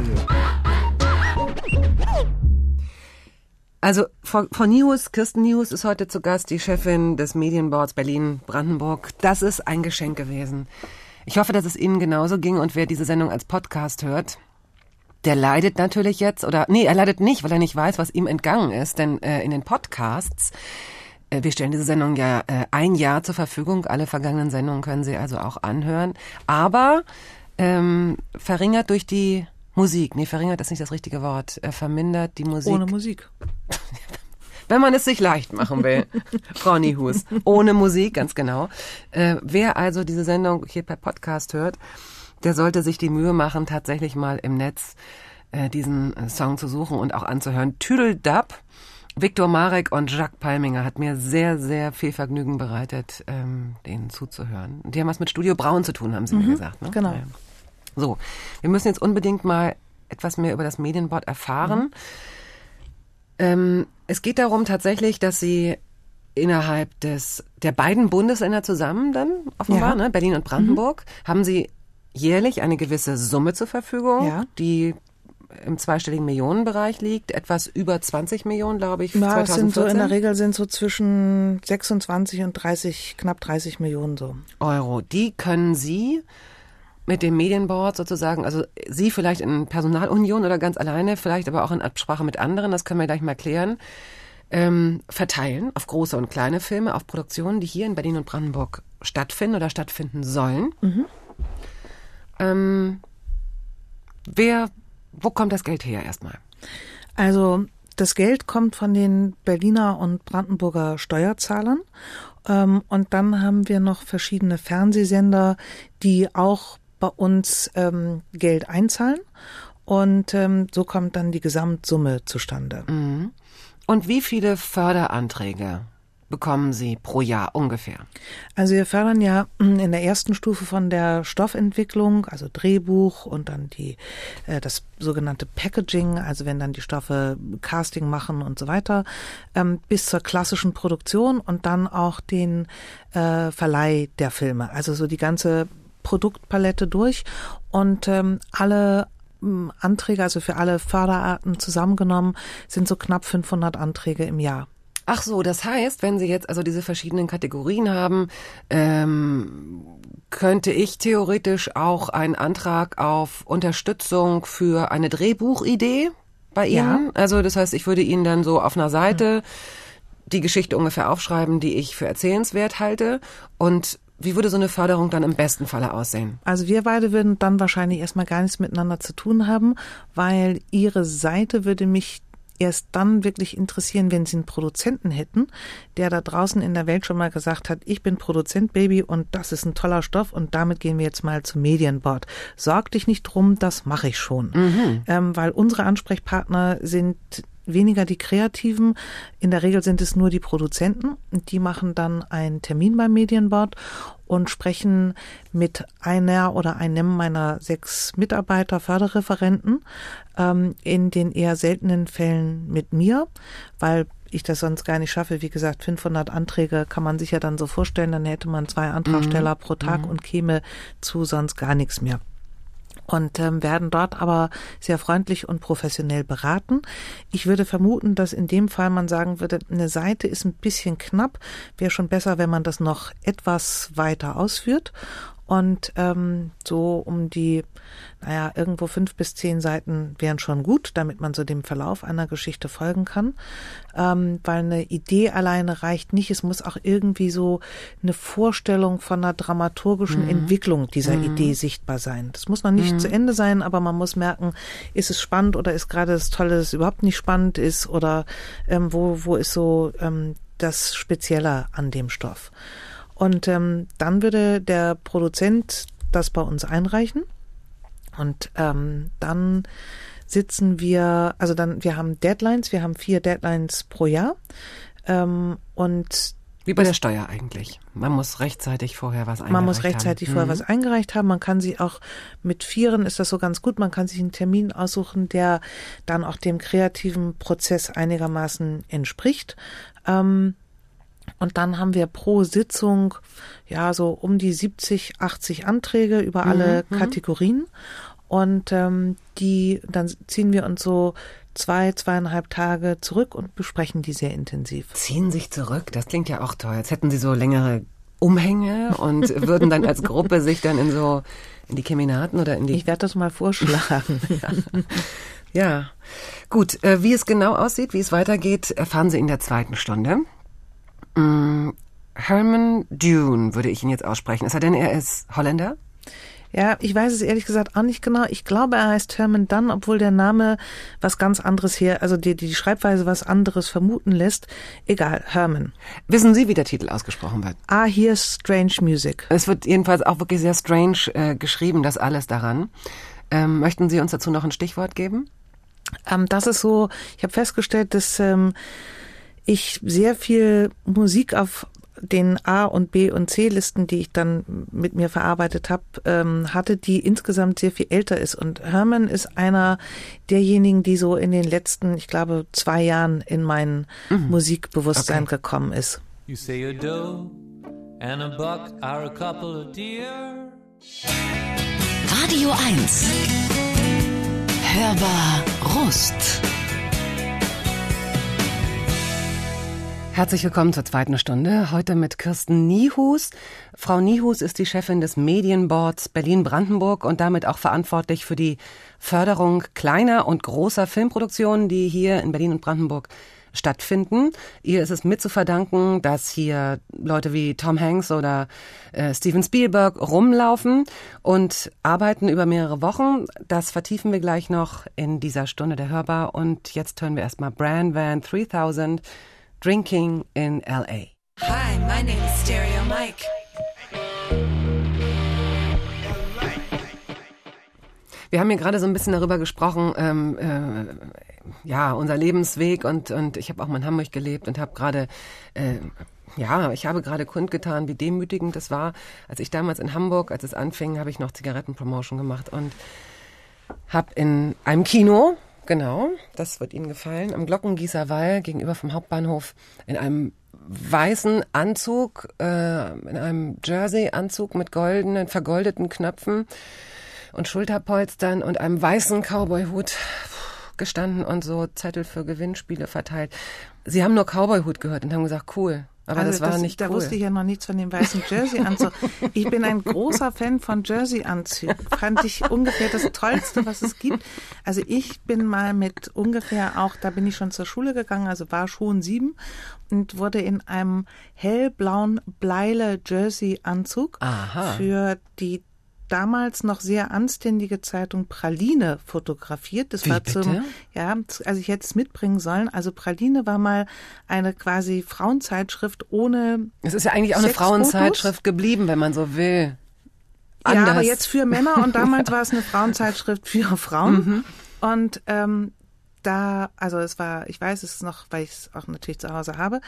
Also von Kirsten Niehus ist heute zu Gast, die Chefin des Medienboards Berlin-Brandenburg. Das ist ein Geschenk gewesen. Ich hoffe, dass es Ihnen genauso ging, und wer diese Sendung als Podcast hört, der leidet natürlich jetzt, er leidet nicht, weil er nicht weiß, was ihm entgangen ist, denn in den Podcasts, wir stellen diese Sendung ja ein Jahr zur Verfügung, alle vergangenen Sendungen können Sie also auch anhören, aber verringert durch die Musik. Nee, verringert ist nicht das richtige Wort. Vermindert die Musik. Ohne Musik. Wenn man es sich leicht machen will, Frau Niehus. Ohne Musik, ganz genau. Wer also diese Sendung hier per Podcast hört, der sollte sich die Mühe machen, tatsächlich mal im Netz diesen Song zu suchen und auch anzuhören. Tüdeldab, Viktor Marek und Jacques Palminger, hat mir sehr, sehr viel Vergnügen bereitet, denen zuzuhören. Die haben was mit Studio Braun zu tun, haben Sie mir gesagt. Ne? Genau. Ja. So, wir müssen jetzt unbedingt mal etwas mehr über das Medienboard erfahren. Es geht darum tatsächlich, dass sie innerhalb der beiden Bundesländer zusammen dann offenbar, ne, Berlin und Brandenburg, haben sie jährlich eine gewisse Summe zur Verfügung, die im zweistelligen Millionenbereich liegt, etwas über 20 Millionen, glaube ich, 2014. In der Regel sind so zwischen 26 und 30, knapp 30 Millionen so. Euro. Die können Sie mit dem Medienboard sozusagen, also Sie vielleicht in Personalunion oder ganz alleine, vielleicht aber auch in Absprache mit anderen, das können wir gleich mal klären, verteilen auf große und kleine Filme, auf Produktionen, die hier in Berlin und Brandenburg stattfinden oder stattfinden sollen. Wo kommt das Geld her erstmal? Also das Geld kommt von den Berliner und Brandenburger Steuerzahlern. Und dann haben wir noch verschiedene Fernsehsender, die auch bei uns Geld einzahlen. Und so kommt dann die Gesamtsumme zustande. Mhm. Und wie viele Förderanträge bekommen Sie pro Jahr ungefähr? Also wir fördern ja in der ersten Stufe von der Stoffentwicklung, also Drehbuch und dann das sogenannte Packaging, also wenn dann die Stoffe Casting machen und so weiter, bis zur klassischen Produktion und dann auch den Verleih der Filme. Also so die ganze Produktpalette durch und alle Anträge, also für alle Förderarten zusammengenommen, sind so knapp 500 Anträge im Jahr. Ach so, das heißt, wenn Sie jetzt also diese verschiedenen Kategorien haben, könnte ich theoretisch auch einen Antrag auf Unterstützung für eine Drehbuchidee bei Ihnen? Ja. Also das heißt, ich würde Ihnen dann so auf einer Seite die Geschichte ungefähr aufschreiben, die ich für erzählenswert halte. Und wie würde so eine Förderung dann im besten Falle aussehen? Also wir beide würden dann wahrscheinlich erstmal gar nichts miteinander zu tun haben, weil Ihre Seite würde mich erst dann wirklich interessieren, wenn Sie einen Produzenten hätten, der da draußen in der Welt schon mal gesagt hat, ich bin Produzent, Baby, und das ist ein toller Stoff und damit gehen wir jetzt mal zum Medienboard. Sorg dich nicht drum, das mache ich schon. Weil unsere Ansprechpartner sind weniger die Kreativen. In der Regel sind es nur die Produzenten. Die machen dann einen Termin beim Medienboard und sprechen mit einer oder einem meiner 6 Mitarbeiter, Förderreferenten, in den eher seltenen Fällen mit mir, weil ich das sonst gar nicht schaffe. Wie gesagt, 500 Anträge kann man sich ja dann so vorstellen, dann hätte man 2 Antragsteller pro Tag und käme zu sonst gar nichts mehr. Und werden dort aber sehr freundlich und professionell beraten. Ich würde vermuten, dass in dem Fall man sagen würde, eine Seite ist ein bisschen knapp, wäre schon besser, wenn man das noch etwas weiter ausführt. Und so um die, irgendwo 5 bis 10 Seiten wären schon gut, damit man so dem Verlauf einer Geschichte folgen kann. Weil eine Idee alleine reicht nicht. Es muss auch irgendwie so eine Vorstellung von einer dramaturgischen Entwicklung dieser Idee sichtbar sein. Das muss noch nicht zu Ende sein, aber man muss merken, ist es spannend oder ist gerade das Tolle, dass es überhaupt nicht spannend ist oder wo ist so das Spezielle an dem Stoff. Und dann würde der Produzent das bei uns einreichen und dann sitzen wir, wir haben Deadlines, wir haben 4 Deadlines pro Jahr und wie bei der Steuer eigentlich. Man muss rechtzeitig vorher was eingereicht haben. Man kann sie auch mit 4 ist das so ganz gut. Man kann sich einen Termin aussuchen, der dann auch dem kreativen Prozess einigermaßen entspricht. Und dann haben wir pro Sitzung so um die 70, 80 Anträge über alle Kategorien. Und dann ziehen wir uns so 2,5 Tage zurück und besprechen die sehr intensiv. Ziehen sich zurück? Das klingt ja auch toll. Jetzt hätten Sie so längere Umhänge und würden dann als Gruppe sich dann in die Keminaten oder in die... Ich werde das mal vorschlagen. Ja. Gut, wie es genau aussieht, wie es weitergeht, erfahren Sie in der 2. Stunde. Herman Dune würde ich ihn jetzt aussprechen. Es sei denn, er ist Holländer? Ja, ich weiß es ehrlich gesagt auch nicht genau. Ich glaube, er heißt Herman Dunn, obwohl der Name was ganz anderes hier, also die Schreibweise was anderes vermuten lässt. Egal, Herman. Wissen Sie, wie der Titel ausgesprochen wird? I Hear Strange Music. Es wird jedenfalls auch wirklich sehr strange geschrieben, das alles daran. Möchten Sie uns dazu noch ein Stichwort geben? Das ist so, ich habe festgestellt, dass ich sehr viel Musik auf den A- und B- und C-Listen, die ich dann mit mir verarbeitet habe, hatte, die insgesamt sehr viel älter ist. Und Herman ist einer derjenigen, die so in den letzten, ich glaube, 2 Jahren in mein Musikbewusstsein gekommen ist. You say a doe and a buck are a couple of deer. Radio 1. Hörbar Rust. Herzlich willkommen zur zweiten Stunde. Heute mit Kirsten Niehus. Frau Niehus ist die Chefin des Medienboards Berlin-Brandenburg und damit auch verantwortlich für die Förderung kleiner und großer Filmproduktionen, die hier in Berlin und Brandenburg stattfinden. Ihr ist es mit zu verdanken, dass hier Leute wie Tom Hanks oder Steven Spielberg rumlaufen und arbeiten über mehrere Wochen. Das vertiefen wir gleich noch in dieser Stunde der Hörbar. Und jetzt hören wir erstmal Bran Van 3000, Drinking in L.A. Hi, my name is Stereo Mike. Wir haben hier gerade so ein bisschen darüber gesprochen, unser Lebensweg und ich habe auch mal in Hamburg gelebt und habe gerade, ich habe gerade kundgetan, wie demütigend es war. Als ich damals in Hamburg, als es anfing, habe ich noch Zigarettenpromotion gemacht und habe in einem Kino, genau, das wird Ihnen gefallen, am Glockengießerwall gegenüber vom Hauptbahnhof in einem weißen Anzug, in einem Jersey-Anzug mit vergoldeten Knöpfen und Schulterpolstern und einem weißen Cowboy-Hut gestanden und so Zettel für Gewinnspiele verteilt. Sie haben nur Cowboy-Hut gehört und haben gesagt, cool. Aber also das war nicht cool. Da wusste ich ja noch nichts von dem weißen Jersey-Anzug. Ich bin ein großer Fan von Jersey-Anzügen. Fand ich ungefähr das Tollste, was es gibt. Also ich bin mal mit ungefähr auch, da bin ich schon zur Schule gegangen, also war schon 7 und wurde in einem hellblauen Bleile Jersey-Anzug für die damals noch sehr anständige Zeitung Praline fotografiert. Das war also ich hätte es mitbringen sollen. Also Praline war mal eine quasi Frauenzeitschrift ohne Es ist ja eigentlich auch eine Frauenzeitschrift geblieben, wenn man so will. Anders. Ja, aber jetzt für Männer und damals war es eine Frauenzeitschrift für Frauen. Und es war, ich weiß es noch, weil ich es auch natürlich zu Hause habe,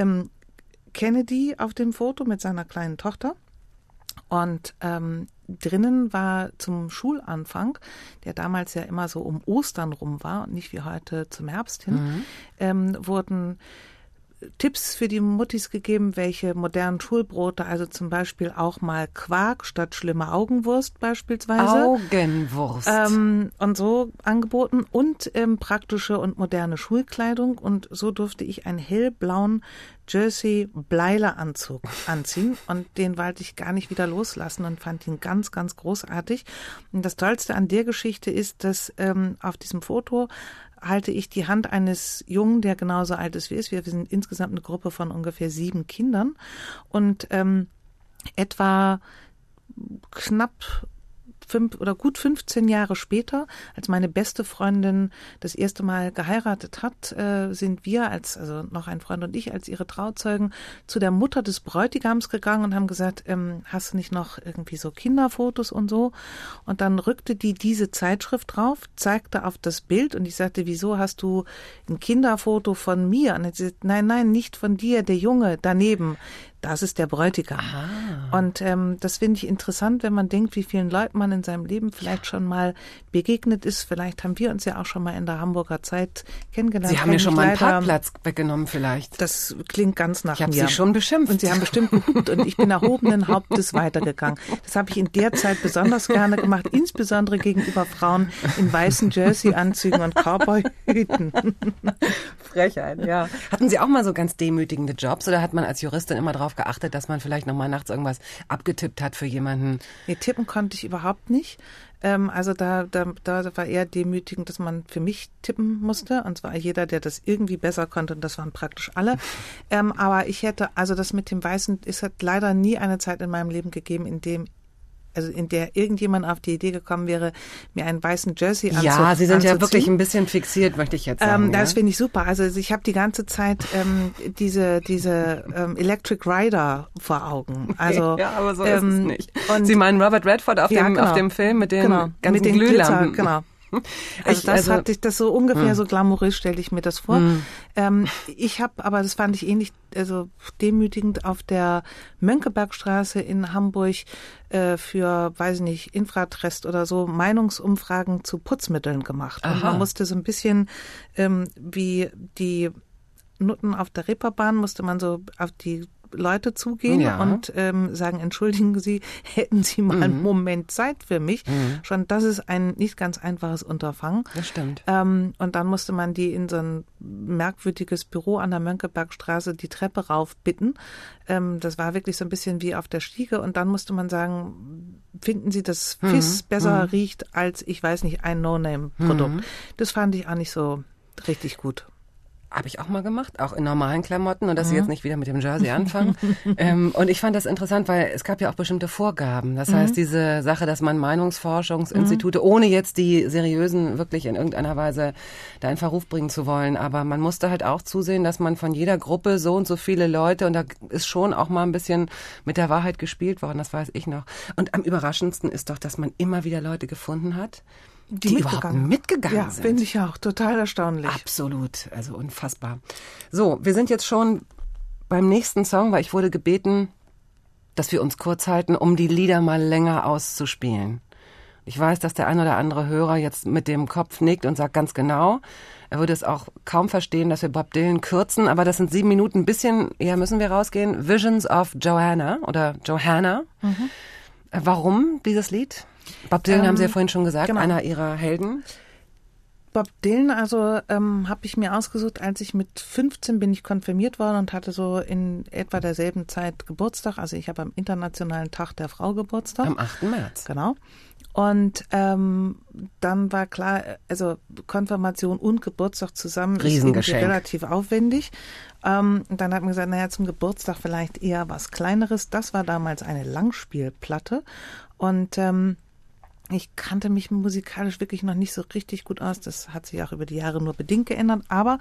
Kennedy auf dem Foto mit seiner kleinen Tochter. Und drinnen war zum Schulanfang, der damals ja immer so um Ostern rum war und nicht wie heute zum Herbst hin, wurden Tipps für die Muttis gegeben, welche modernen Schulbrote, also zum Beispiel auch mal Quark statt schlimme Augenwurst beispielsweise. Augenwurst. Und so angeboten und praktische und moderne Schulkleidung. Und so durfte ich einen hellblauen Jersey-Bleile-Anzug anziehen und den wollte ich gar nicht wieder loslassen und fand ihn ganz, ganz großartig. Und das Tollste an der Geschichte ist, dass auf diesem Foto halte ich die Hand eines Jungen, der genauso alt ist wie ich. Wir sind insgesamt eine Gruppe von ungefähr 7 Kindern und etwa knapp 5 oder gut 15 Jahre später, als meine beste Freundin das erste Mal geheiratet hat, sind wir also noch ein Freund und ich als ihre Trauzeugen zu der Mutter des Bräutigams gegangen und haben gesagt, hast du nicht noch irgendwie so Kinderfotos und so? Und dann rückte die diese Zeitschrift drauf, zeigte auf das Bild und ich sagte, wieso hast du ein Kinderfoto von mir? Und sie sagte, nein, nicht von dir, der Junge daneben. Das ist der Bräutigam. Ah. Und das finde ich interessant, wenn man denkt, wie vielen Leuten man in seinem Leben vielleicht schon mal begegnet ist. Vielleicht haben wir uns ja auch schon mal in der Hamburger Zeit kennengelernt. Sie haben mir schon mal einen Parkplatz weggenommen vielleicht. Das klingt ganz nach mir. Ich habe Sie schon beschimpft. Und Sie haben bestimmt geguckt und ich bin erhobenen Hauptes weitergegangen. Das habe ich in der Zeit besonders gerne gemacht, insbesondere gegenüber Frauen in weißen Jersey-Anzügen und Cowboy-Hüten. Frechheit, ja. Hatten Sie auch mal so ganz demütigende Jobs oder hat man als Juristin immer darauf geachtet, dass man vielleicht nochmal nachts irgendwas abgetippt hat für jemanden? Nee, tippen konnte ich überhaupt nicht. Also da war eher demütigend, dass man für mich tippen musste. Und zwar jeder, der das irgendwie besser konnte. Und das waren praktisch alle. Aber das mit dem Weißen, es hat leider nie eine Zeit in meinem Leben gegeben, in der irgendjemand auf die Idee gekommen wäre, mir einen weißen Jersey anzuziehen. Ja, Sie sind ja wirklich ein bisschen fixiert, möchte ich jetzt sagen. Das finde ich super. Also ich habe die ganze Zeit diese Electric Rider vor Augen. Also, ja, aber so ist es nicht. Sie meinen Robert Redford auf dem Film mit den ganzen Glühlampen. Genau. Also hatte ich das so ungefähr so glamourös, stelle ich mir das vor. Ich habe, aber das fand ich ähnlich, also demütigend, auf der Mönckebergstraße in Hamburg für, weiß ich nicht, Infratrest oder so Meinungsumfragen zu Putzmitteln gemacht. Und man musste so ein bisschen wie die Nutten auf der Reeperbahn, musste man so auf die Leute zugehen und sagen, entschuldigen Sie, hätten Sie mal einen Moment Zeit für mich? Schon das ist ein nicht ganz einfaches Unterfangen. Das stimmt. Und dann musste man die in so ein merkwürdiges Büro an der Mönckebergstraße die Treppe rauf bitten. Das war wirklich so ein bisschen wie auf der Stiege. Und dann musste man sagen, finden Sie, dass Fiss besser riecht als, ich weiß nicht, ein No-Name-Produkt. Das fand ich auch nicht so richtig gut. Habe ich auch mal gemacht, auch in normalen Klamotten und dass Sie jetzt nicht wieder mit dem Jersey anfangen. Und ich fand das interessant, weil es gab ja auch bestimmte Vorgaben. Das heißt, diese Sache, dass man Meinungsforschungsinstitute, ohne jetzt die seriösen wirklich in irgendeiner Weise da in Verruf bringen zu wollen, aber man musste halt auch zusehen, dass man von jeder Gruppe so und so viele Leute, und da ist schon auch mal ein bisschen mit der Wahrheit gespielt worden, das weiß ich noch. Und am überraschendsten ist doch, dass man immer wieder Leute gefunden hat, die überhaupt mitgegangen sind. Ja, finde ich auch. Total erstaunlich. Absolut. Also unfassbar. So, wir sind jetzt schon beim nächsten Song, weil ich wurde gebeten, dass wir uns kurz halten, um die Lieder mal länger auszuspielen. Ich weiß, dass der ein oder andere Hörer jetzt mit dem Kopf nickt und sagt ganz genau, er würde es auch kaum verstehen, dass wir Bob Dylan kürzen, aber das sind 7 Minuten, ein bisschen eher müssen wir rausgehen. Visions of Johanna oder Johanna. Warum dieses Lied? Bob Dylan haben Sie ja vorhin schon gesagt, genau. Einer Ihrer Helden. Bob Dylan, also habe ich mir ausgesucht, als ich mit 15 bin ich konfirmiert worden und hatte so in etwa derselben Zeit Geburtstag. Also ich habe am Internationalen Tag der Frau Geburtstag. Am 8. März. Genau. Und dann war klar, also Konfirmation und Geburtstag zusammen ist relativ aufwendig. Und dann hat man gesagt, naja, zum Geburtstag vielleicht eher was Kleineres. Das war damals eine Langspielplatte. Und ich kannte mich musikalisch wirklich noch nicht so richtig gut aus. Das hat sich auch über die Jahre nur bedingt geändert. Aber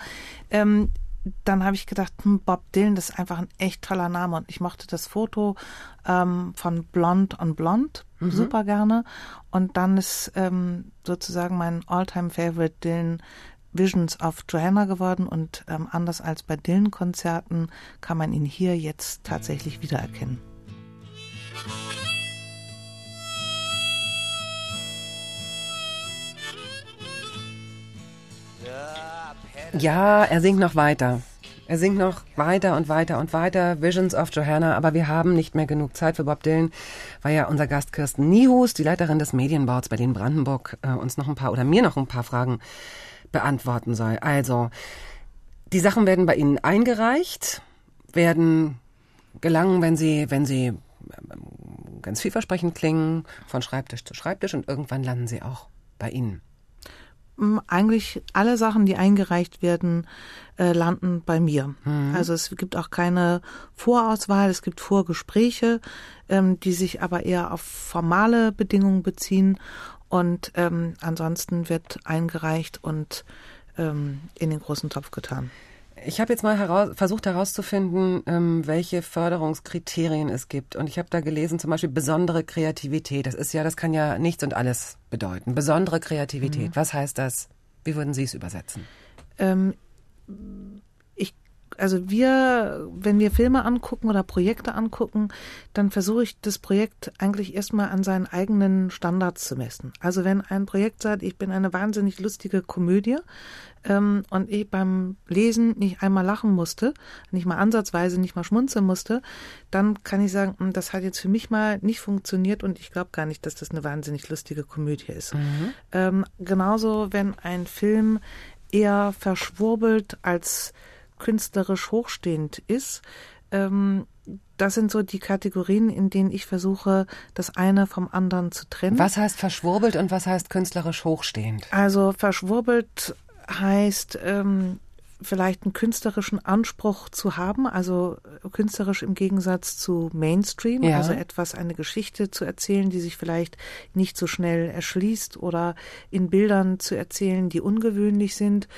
dann habe ich gedacht, Bob Dylan, das ist einfach ein echt toller Name. Und ich mochte das Foto von Blonde on Blonde super gerne. Und dann ist sozusagen mein All-Time-Favorite Dylan Visions of Johanna geworden. Und anders als bei Dylan-Konzerten kann man ihn hier jetzt tatsächlich wiedererkennen. Ja, er singt noch weiter. Er singt noch weiter und weiter und weiter. Visions of Johanna. Aber wir haben nicht mehr genug Zeit für Bob Dylan, weil ja unser Gast Kirsten Niehus, die Leiterin des Medienboards Berlin-Brandenburg, uns noch ein paar oder mir noch ein paar Fragen beantworten soll. Also, die Sachen werden bei Ihnen eingereicht, werden gelangen, wenn sie ganz vielversprechend klingen, von Schreibtisch zu Schreibtisch, und irgendwann landen sie auch bei Ihnen. Eigentlich alle Sachen, die eingereicht werden, landen bei mir. Also es gibt auch keine Vorauswahl, es gibt Vorgespräche, die sich aber eher auf formale Bedingungen beziehen, und ansonsten wird eingereicht und in den großen Topf getan. Ich habe jetzt mal versucht herauszufinden, welche Förderungskriterien es gibt. Und ich habe da gelesen, zum Beispiel besondere Kreativität. Das kann ja nichts und alles bedeuten. Besondere Kreativität. Was heißt das? Wie würden Sie es übersetzen? Wenn wir Filme angucken oder Projekte angucken, dann versuche ich das Projekt eigentlich erstmal an seinen eigenen Standards zu messen. Also wenn ein Projekt sagt, ich bin eine wahnsinnig lustige Komödie und ich beim Lesen nicht einmal lachen musste, nicht mal ansatzweise, nicht mal schmunzeln musste, dann kann ich sagen, das hat jetzt für mich mal nicht funktioniert und ich glaube gar nicht, dass das eine wahnsinnig lustige Komödie ist. Genauso, wenn ein Film eher verschwurbelt als künstlerisch hochstehend ist. Das sind so die Kategorien, in denen ich versuche, das eine vom anderen zu trennen. Was heißt verschwurbelt und was heißt künstlerisch hochstehend? Also verschwurbelt heißt vielleicht einen künstlerischen Anspruch zu haben, also künstlerisch im Gegensatz zu Mainstream, also eine Geschichte zu erzählen, die sich vielleicht nicht so schnell erschließt, oder in Bildern zu erzählen, die ungewöhnlich sind.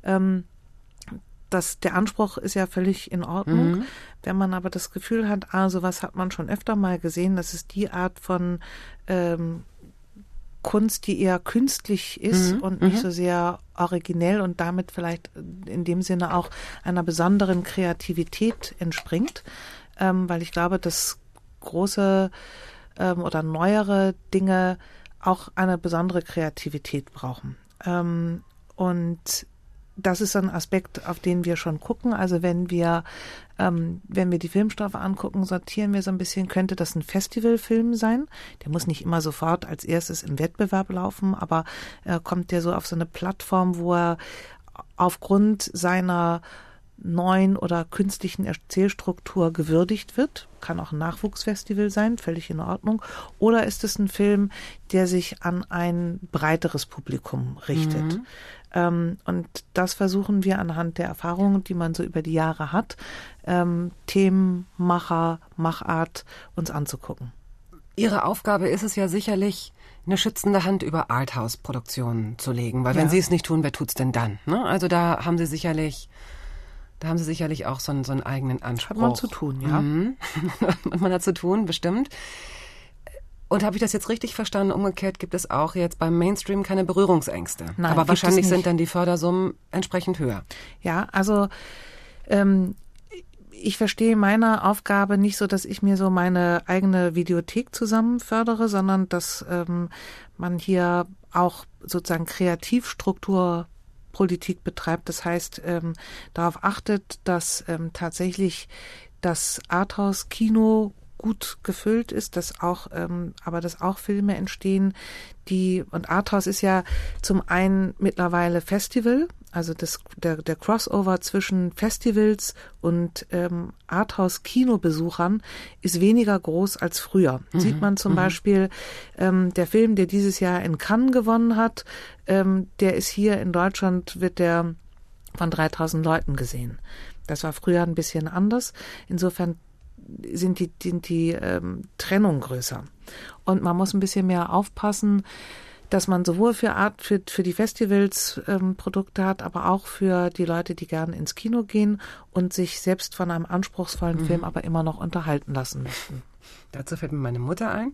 Der Anspruch ist ja völlig in Ordnung. Wenn man aber das Gefühl hat, sowas hat man schon öfter mal gesehen, das ist die Art von Kunst, die eher künstlich ist und nicht so sehr originell und damit vielleicht in dem Sinne auch einer besonderen Kreativität entspringt, weil ich glaube, dass große oder neuere Dinge auch eine besondere Kreativität brauchen. Und das ist ein Aspekt, auf den wir schon gucken. Also wenn wir die Filmstoffe angucken, sortieren wir so ein bisschen, könnte das ein Festivalfilm sein? Der muss nicht immer sofort als erstes im Wettbewerb laufen, aber kommt der so auf so eine Plattform, wo er aufgrund seiner neuen oder künstlichen Erzählstruktur gewürdigt wird. Kann auch ein Nachwuchsfestival sein, völlig in Ordnung. Oder ist es ein Film, der sich an ein breiteres Publikum richtet? Und das versuchen wir anhand der Erfahrungen, die man so über die Jahre hat, Themen, Machart uns anzugucken. Ihre Aufgabe ist es ja sicherlich, eine schützende Hand über Arthouse-Produktionen zu legen, weil wenn Sie es nicht tun, wer tut's denn dann? Ne? Also da haben Sie sicherlich auch so einen eigenen Anspruch. Hat man zu tun, ja. Und man hat zu tun, bestimmt. Und habe ich das jetzt richtig verstanden? Umgekehrt gibt es auch jetzt beim Mainstream keine Berührungsängste. Nein, aber wahrscheinlich sind dann die Fördersummen entsprechend höher. Ja, also ich verstehe meine Aufgabe nicht so, dass ich mir so meine eigene Videothek zusammen fördere, sondern dass man hier auch sozusagen Kreativstrukturpolitik betreibt. Das heißt, darauf achtet, dass tatsächlich das Arthouse-Kino gut gefüllt ist, dass auch Filme entstehen, und Arthouse ist ja zum einen mittlerweile Festival, also der Crossover zwischen Festivals und Arthouse-Kinobesuchern ist weniger groß als früher. Sieht man zum Beispiel, der Film, der dieses Jahr in Cannes gewonnen hat, der ist hier in Deutschland, wird der von 3000 Leuten gesehen. Das war früher ein bisschen anders. Insofern sind die Trennung größer. Und man muss ein bisschen mehr aufpassen, dass man sowohl für die Festivals Produkte hat, aber auch für die Leute, die gerne ins Kino gehen und sich selbst von einem anspruchsvollen Film aber immer noch unterhalten lassen möchten. Dazu fällt mir meine Mutter ein.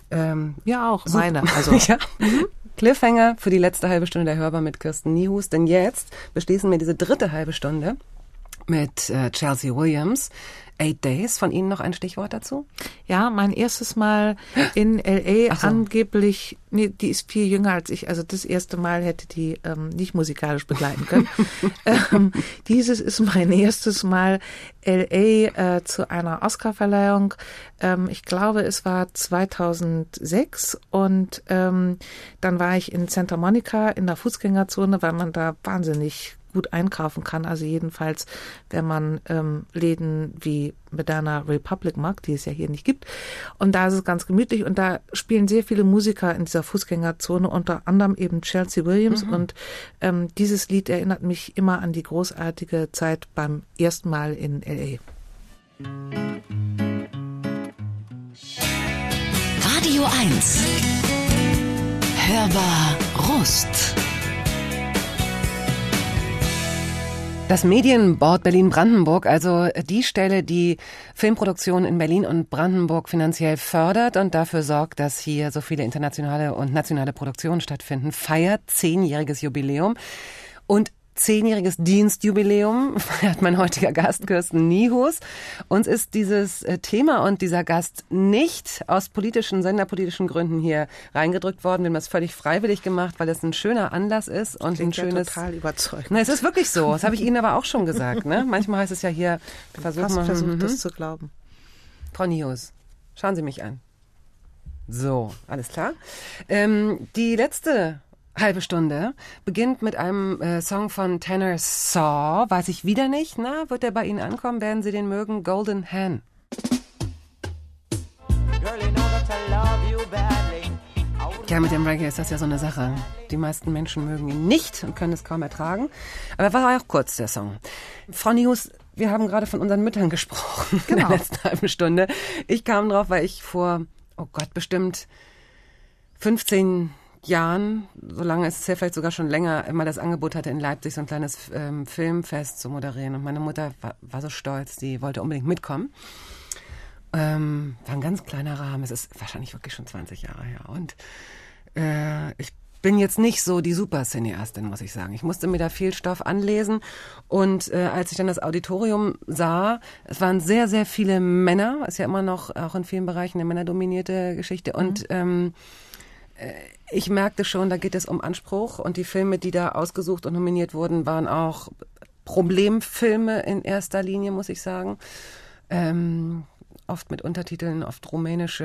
Ja, auch meine. Also ja. Cliffhanger für die letzte halbe Stunde der Hörbar mit Kirsten Niehus. Denn jetzt beschließen wir diese dritte halbe Stunde mit Chelsea Williams. 8 Days, von Ihnen noch ein Stichwort dazu? Ja, mein erstes Mal in L.A. angeblich, die ist viel jünger als ich, also das erste Mal hätte die nicht musikalisch begleiten können. Dieses ist mein erstes Mal L.A. Zu einer Oscarverleihung. Ich glaube, es war 2006 und dann war ich in Santa Monica in der Fußgängerzone, weil man da wahnsinnig gut einkaufen kann. Also jedenfalls, wenn man Läden wie Banana Republic mag, die es ja hier nicht gibt. Und da ist es ganz gemütlich und da spielen sehr viele Musiker in dieser Fußgängerzone, unter anderem eben Chelsea Williams. Und dieses Lied erinnert mich immer an die großartige Zeit beim ersten Mal in L.A. Radio 1. Hörbar Rust. Das Medienboard Berlin-Brandenburg, also die Stelle, die Filmproduktion in Berlin und Brandenburg finanziell fördert und dafür sorgt, dass hier so viele internationale und nationale Produktionen stattfinden, feiert 10-jähriges Jubiläum. Und 10-jähriges Dienstjubiläum feiert mein heutiger Gast Kirsten Niehus. Uns ist dieses Thema und dieser Gast nicht aus senderpolitischen Gründen hier reingedrückt worden. Wir haben das völlig freiwillig gemacht, weil es ein schöner Anlass ist und ein schönes. Total überzeugend. Na, es ist wirklich so. Das habe ich Ihnen aber auch schon gesagt. Ne? Manchmal heißt es ja hier, versucht das zu glauben. Frau Niehus, schauen Sie mich an. So, alles klar. Die letzte halbe Stunde beginnt mit einem Song von Tenor Saw. Weiß ich wieder nicht. Na, wird der bei Ihnen ankommen? Werden Sie den mögen? Golden Hen. Ja, mit dem Reggae ist das ja so eine Sache. Die meisten Menschen mögen ihn nicht und können es kaum ertragen. Aber er war auch kurz, der Song. Frau Niehus, wir haben gerade von unseren Müttern gesprochen in der letzten halben Stunde. Ich kam drauf, weil ich vor, bestimmt 15 Jahren, so lange ist es ja vielleicht sogar schon länger, immer das Angebot hatte, in Leipzig so ein kleines Filmfest zu moderieren. Und meine Mutter war so stolz, sie wollte unbedingt mitkommen. War ein ganz kleiner Rahmen, es ist wahrscheinlich wirklich schon 20 Jahre her. Und Ich bin jetzt nicht so die Super-Cineastin, muss ich sagen. Ich musste mir da viel Stoff anlesen und als ich dann das Auditorium sah, es waren sehr, sehr viele Männer, ist ja immer noch auch in vielen Bereichen eine männerdominierte Geschichte und ich merkte schon, da geht es um Anspruch und die Filme, die da ausgesucht und nominiert wurden, waren auch Problemfilme in erster Linie, muss ich sagen. Oft mit Untertiteln, oft rumänische.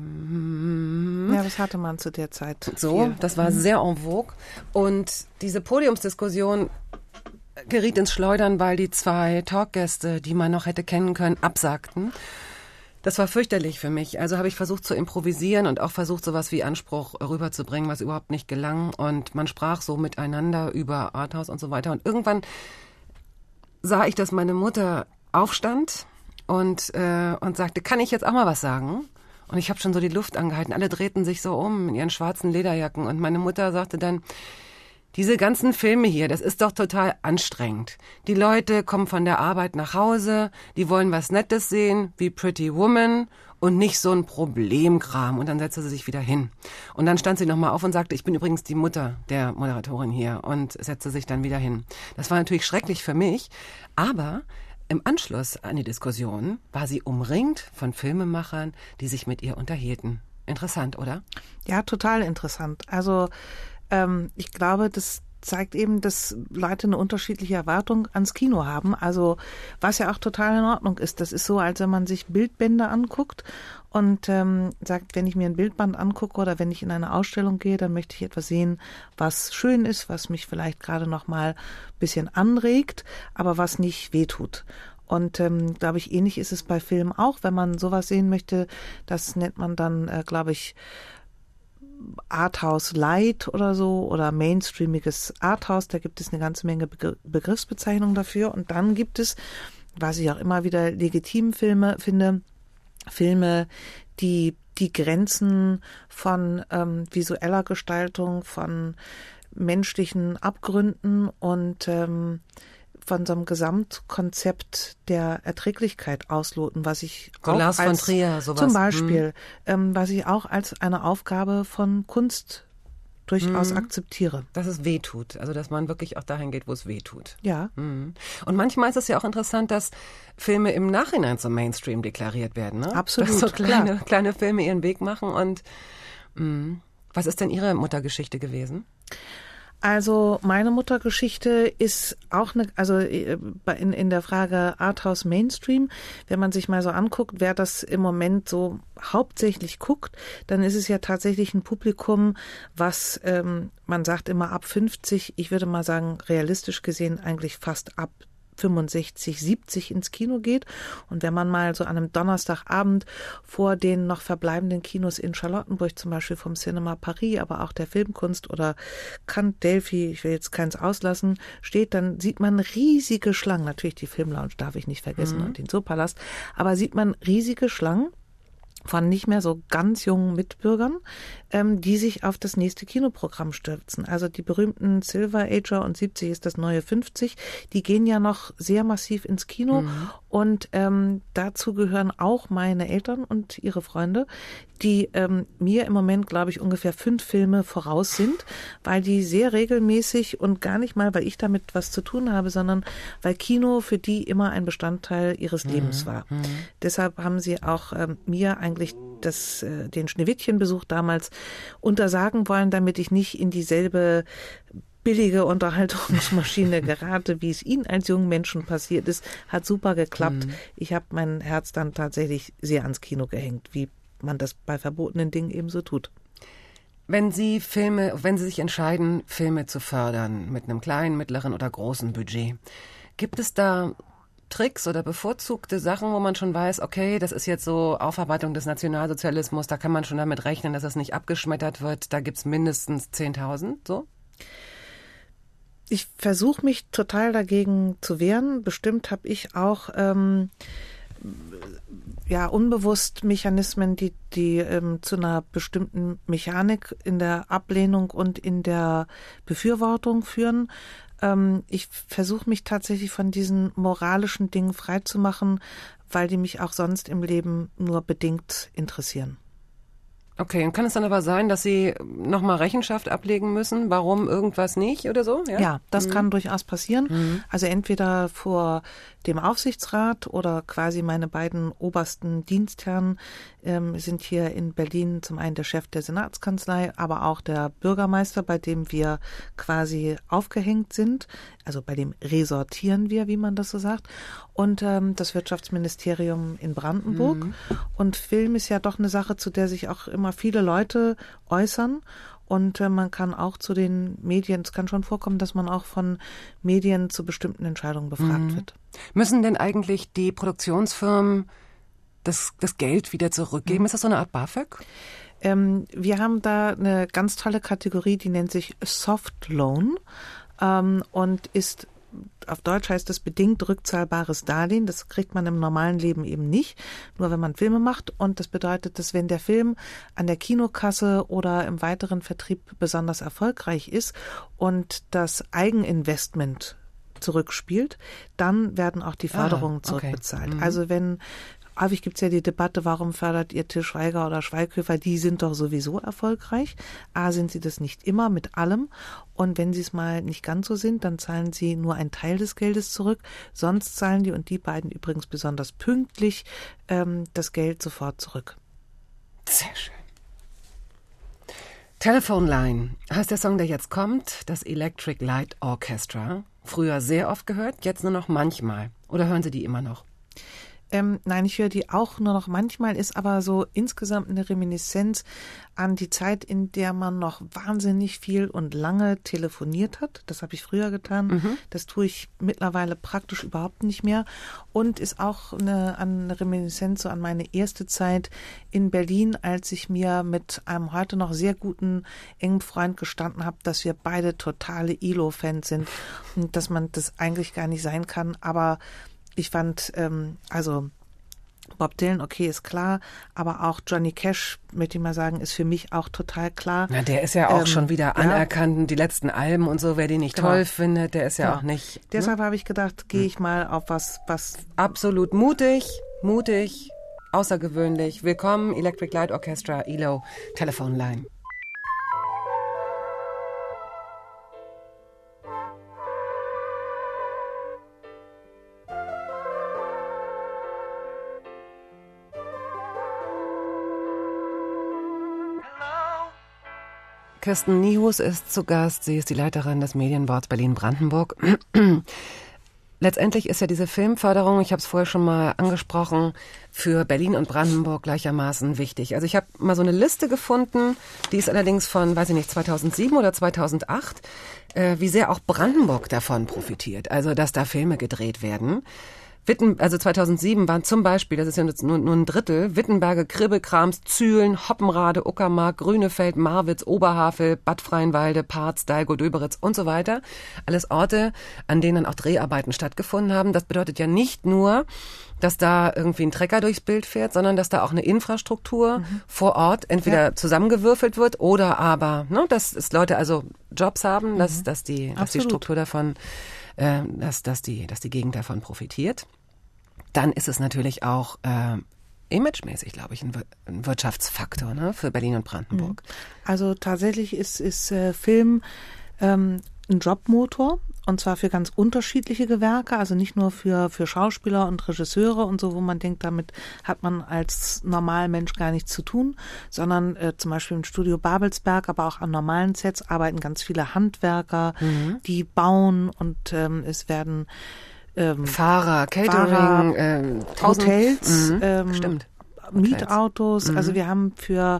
Ja, das hatte man zu der Zeit. So, viel. Das war sehr en vogue. Und diese Podiumsdiskussion geriet ins Schleudern, weil die 2 Talkgäste, die man noch hätte kennen können, absagten. Das war fürchterlich für mich. Also habe ich versucht zu improvisieren und auch versucht, sowas wie Anspruch rüberzubringen, was überhaupt nicht gelang. Und man sprach so miteinander über Arthouse und so weiter. Und irgendwann sah ich, dass meine Mutter aufstand und sagte, kann ich jetzt auch mal was sagen? Und ich habe schon so die Luft angehalten. Alle drehten sich so um in ihren schwarzen Lederjacken. Und meine Mutter sagte dann, diese ganzen Filme hier, das ist doch total anstrengend. Die Leute kommen von der Arbeit nach Hause, die wollen was Nettes sehen, wie Pretty Woman und nicht so ein Problemkram. Und dann setzte sie sich wieder hin. Und dann stand sie nochmal auf und sagte, ich bin übrigens die Mutter der Moderatorin hier und setzte sich dann wieder hin. Das war natürlich schrecklich für mich, aber im Anschluss an die Diskussion war sie umringt von Filmemachern, die sich mit ihr unterhielten. Interessant, oder? Ja, total interessant. Also ich glaube, das zeigt eben, dass Leute eine unterschiedliche Erwartung ans Kino haben. Also was ja auch total in Ordnung ist. Das ist so, als wenn man sich Bildbände anguckt und sagt, wenn ich mir ein Bildband angucke oder wenn ich in eine Ausstellung gehe, dann möchte ich etwas sehen, was schön ist, was mich vielleicht gerade noch mal ein bisschen anregt, aber was nicht wehtut. Und glaube ich, ähnlich ist es bei Filmen auch. Wenn man sowas sehen möchte, das nennt man dann, glaube ich, Arthouse Light oder so oder mainstreamiges Arthouse, da gibt es eine ganze Menge Begriffsbezeichnungen dafür. Und dann gibt es, was ich auch immer wieder legitim finde, Filme, die die Grenzen von visueller Gestaltung, von menschlichen Abgründen und von so einem Gesamtkonzept der Erträglichkeit ausloten, was ich so auch Lars von als, Trier, sowas. zum Beispiel, was ich auch als eine Aufgabe von Kunst durchaus akzeptiere. Dass es weh tut, also dass man wirklich auch dahin geht, wo es weh tut. Ja. Und manchmal ist es ja auch interessant, dass Filme im Nachhinein zum Mainstream deklariert werden. Ne? Absolut, dass so kleine Filme ihren Weg machen. Und was ist denn Ihre Muttergeschichte gewesen? Also meine Muttergeschichte ist auch in der Frage Arthouse Mainstream, wenn man sich mal so anguckt, wer das im Moment so hauptsächlich guckt, dann ist es ja tatsächlich ein Publikum, was man sagt immer ab 50, ich würde mal sagen realistisch gesehen eigentlich fast ab 65, 70 ins Kino geht. Und wenn man mal so an einem Donnerstagabend vor den noch verbleibenden Kinos in Charlottenburg, zum Beispiel vom Cinema Paris, aber auch der Filmkunst oder Kant, Delphi, ich will jetzt keins auslassen, steht, dann sieht man riesige Schlangen. Natürlich die Filmlounge darf ich nicht vergessen und den Zoopalast. Aber sieht man riesige Schlangen von nicht mehr so ganz jungen Mitbürgern, die sich auf das nächste Kinoprogramm stürzen. Also die berühmten Silver Ager und 70 ist das neue 50, die gehen ja noch sehr massiv ins Kino und dazu gehören auch meine Eltern und ihre Freunde, die mir im Moment, glaube ich, ungefähr 5 Filme voraus sind, weil die sehr regelmäßig und gar nicht mal, weil ich damit was zu tun habe, sondern weil Kino für die immer ein Bestandteil ihres Lebens war. Deshalb haben sie auch mir eigentlich den Schneewittchenbesuch damals untersagen wollen, damit ich nicht in dieselbe billige Unterhaltungsmaschine gerate, wie es Ihnen als jungen Menschen passiert ist. Hat super geklappt. Ich habe mein Herz dann tatsächlich sehr ans Kino gehängt, wie man das bei verbotenen Dingen eben so tut. Wenn Sie sich entscheiden, Filme zu fördern mit einem kleinen, mittleren oder großen Budget, gibt es da Tricks oder bevorzugte Sachen, wo man schon weiß, okay, das ist jetzt so Aufarbeitung des Nationalsozialismus, da kann man schon damit rechnen, dass es nicht abgeschmettert wird, da gibt's mindestens 10.000, so? Ich versuche mich total dagegen zu wehren. Bestimmt habe ich auch unbewusst Mechanismen, die zu einer bestimmten Mechanik in der Ablehnung und in der Befürwortung führen. Ich versuche mich tatsächlich von diesen moralischen Dingen freizumachen, weil die mich auch sonst im Leben nur bedingt interessieren. Okay, und kann es dann aber sein, dass Sie nochmal Rechenschaft ablegen müssen, warum irgendwas nicht oder so? Ja, das kann durchaus passieren. Also entweder vor dem Aufsichtsrat oder quasi meine beiden obersten Dienstherren sind hier in Berlin zum einen der Chef der Senatskanzlei, aber auch der Bürgermeister, bei dem wir quasi aufgehängt sind. Also bei dem resortieren wir, wie man das so sagt. Und das Wirtschaftsministerium in Brandenburg. Und Film ist ja doch eine Sache, zu der sich auch immer viele Leute äußern. Und man kann auch zu den Medien, es kann schon vorkommen, dass man auch von Medien zu bestimmten Entscheidungen befragt wird. Müssen denn eigentlich die Produktionsfirmen das Geld wieder zurückgeben? Ist das so eine Art BAföG? Wir haben da eine ganz tolle Kategorie, die nennt sich Soft Loan und ist, auf Deutsch heißt es bedingt rückzahlbares Darlehen. Das kriegt man im normalen Leben eben nicht, nur wenn man Filme macht. Und das bedeutet, dass wenn der Film an der Kinokasse oder im weiteren Vertrieb besonders erfolgreich ist und das Eigeninvestment zurückspielt, dann werden auch die Förderungen zurückbezahlt. Also wenn häufig gibt es ja die Debatte, warum fördert ihr Til Schweiger oder Schweighöfer? Die sind doch sowieso erfolgreich. A, sind sie das nicht immer mit allem. Und wenn sie es mal nicht ganz so sind, dann zahlen sie nur einen Teil des Geldes zurück. Sonst zahlen die, und die beiden übrigens besonders pünktlich, das Geld sofort zurück. Sehr schön. Telephone Line heißt der Song, der jetzt kommt, das Electric Light Orchestra. Früher sehr oft gehört, jetzt nur noch manchmal. Oder hören Sie die immer noch? Nein, ich höre die auch nur noch manchmal, ist aber so insgesamt eine Reminiszenz an die Zeit, in der man noch wahnsinnig viel und lange telefoniert hat. Das habe ich früher getan. Das tue ich mittlerweile praktisch überhaupt nicht mehr. Und ist auch eine Reminiszenz so an meine erste Zeit in Berlin, als ich mir mit einem heute noch sehr guten, engen Freund gestanden habe, dass wir beide totale ILO-Fans sind und dass man das eigentlich gar nicht sein kann. Aber ich fand, also Bob Dylan, okay, ist klar, aber auch Johnny Cash, möchte ich mal sagen, ist für mich auch total klar. Na, der ist ja auch schon wieder anerkannt, die letzten Alben und so, wer den nicht toll findet, der ist ja auch nicht. Deshalb habe ich gedacht, gehe ich mal auf was absolut mutig, außergewöhnlich. Willkommen, Electric Light Orchestra, ELO, Telephone Line. Kirsten Niehus ist zu Gast. Sie ist die Leiterin des Medienboards Berlin-Brandenburg. Letztendlich ist ja diese Filmförderung, ich habe es vorher schon mal angesprochen, für Berlin und Brandenburg gleichermaßen wichtig. Also ich habe mal so eine Liste gefunden, die ist allerdings von, 2007 oder 2008, wie sehr auch Brandenburg davon profitiert. Also dass da Filme gedreht werden. 2007 waren zum Beispiel, das ist ja nur ein Drittel, Wittenberge, Kribbelkrams, Zühlen, Hoppenrade, Uckermark, Grünefeld, Marwitz, Oberhavel, Bad Freienwalde, Parz, Dalgo, Döberitz und so weiter. Alles Orte, an denen dann auch Dreharbeiten stattgefunden haben. Das bedeutet ja nicht nur, dass da irgendwie ein Trecker durchs Bild fährt, sondern dass da auch eine Infrastruktur vor Ort entweder zusammengewürfelt wird oder aber, dass Leute also Jobs haben, dass die Struktur davon, dass die Gegend davon profitiert. Dann ist es natürlich auch imagemäßig, glaube ich, ein Wirtschaftsfaktor, ne, für Berlin und Brandenburg. Also tatsächlich ist Film ein Jobmotor, und zwar für ganz unterschiedliche Gewerke, also nicht nur für Schauspieler und Regisseure und so, wo man denkt, damit hat man als Normalmensch gar nichts zu tun, sondern zum Beispiel im Studio Babelsberg, aber auch an normalen Sets arbeiten ganz viele Handwerker, die bauen, und es werden Fahrer, Catering, Hotels, stimmt. Mietautos. Also wir haben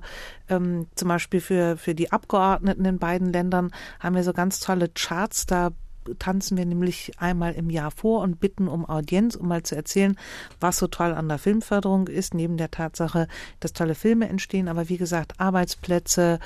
zum Beispiel für die Abgeordneten in beiden Ländern haben wir so ganz tolle Charts. Da tanzen wir nämlich einmal im Jahr vor und bitten um Audienz, um mal zu erzählen, was so toll an der Filmförderung ist, neben der Tatsache, dass tolle Filme entstehen. Aber wie gesagt, Arbeitsplätze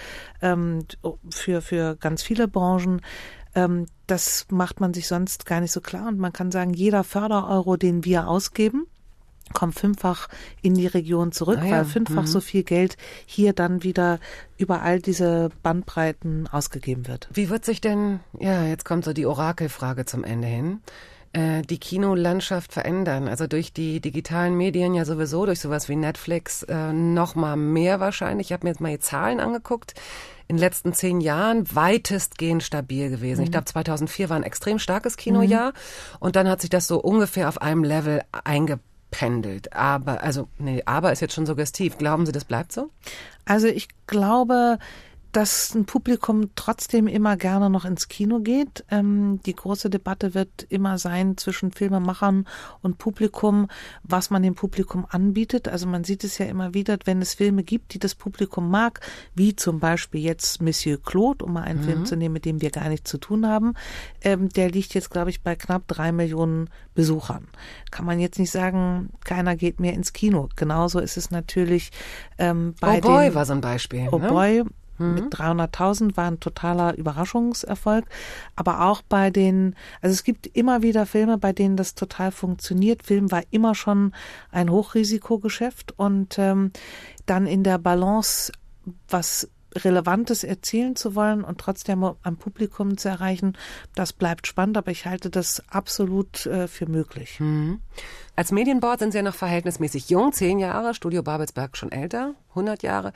für ganz viele Branchen. Das macht man sich sonst gar nicht so klar. Und man kann sagen, jeder Fördereuro, den wir ausgeben, kommt 5-fach in die Region zurück, weil 5-fach so viel Geld hier dann wieder über all diese Bandbreiten ausgegeben wird. Wie wird sich denn, jetzt kommt so die Orakelfrage zum Ende hin, die Kinolandschaft verändern. Also durch die digitalen Medien ja sowieso, durch sowas wie Netflix noch mal mehr wahrscheinlich. Ich habe mir jetzt mal die Zahlen angeguckt. In den letzten 10 Jahren weitestgehend stabil gewesen. Ich glaube, 2004 war ein extrem starkes Kinojahr und dann hat sich das so ungefähr auf einem Level eingependelt. Aber ist jetzt schon suggestiv. Glauben Sie, das bleibt so? Also ich glaube, dass ein Publikum trotzdem immer gerne noch ins Kino geht. Die große Debatte wird immer sein zwischen Filmemachern und Publikum, was man dem Publikum anbietet. Also man sieht es ja immer wieder, wenn es Filme gibt, die das Publikum mag, wie zum Beispiel jetzt Monsieur Claude, um mal einen Film zu nehmen, mit dem wir gar nichts zu tun haben. Der liegt jetzt, glaube ich, bei knapp 3 Millionen Besuchern. Kann man jetzt nicht sagen, keiner geht mehr ins Kino. Genauso ist es natürlich bei Oh Boy war so ein Beispiel. Oh Boy mit 300.000 war ein totaler Überraschungserfolg. Aber auch also es gibt immer wieder Filme, bei denen das total funktioniert. Film war immer schon ein Hochrisikogeschäft und dann in der Balance was Relevantes erzählen zu wollen und trotzdem am Publikum zu erreichen, das bleibt spannend, aber ich halte das absolut für möglich. Als Medienboard sind Sie ja noch verhältnismäßig jung, 10 Jahre, Studio Babelsberg schon älter, 100 Jahre.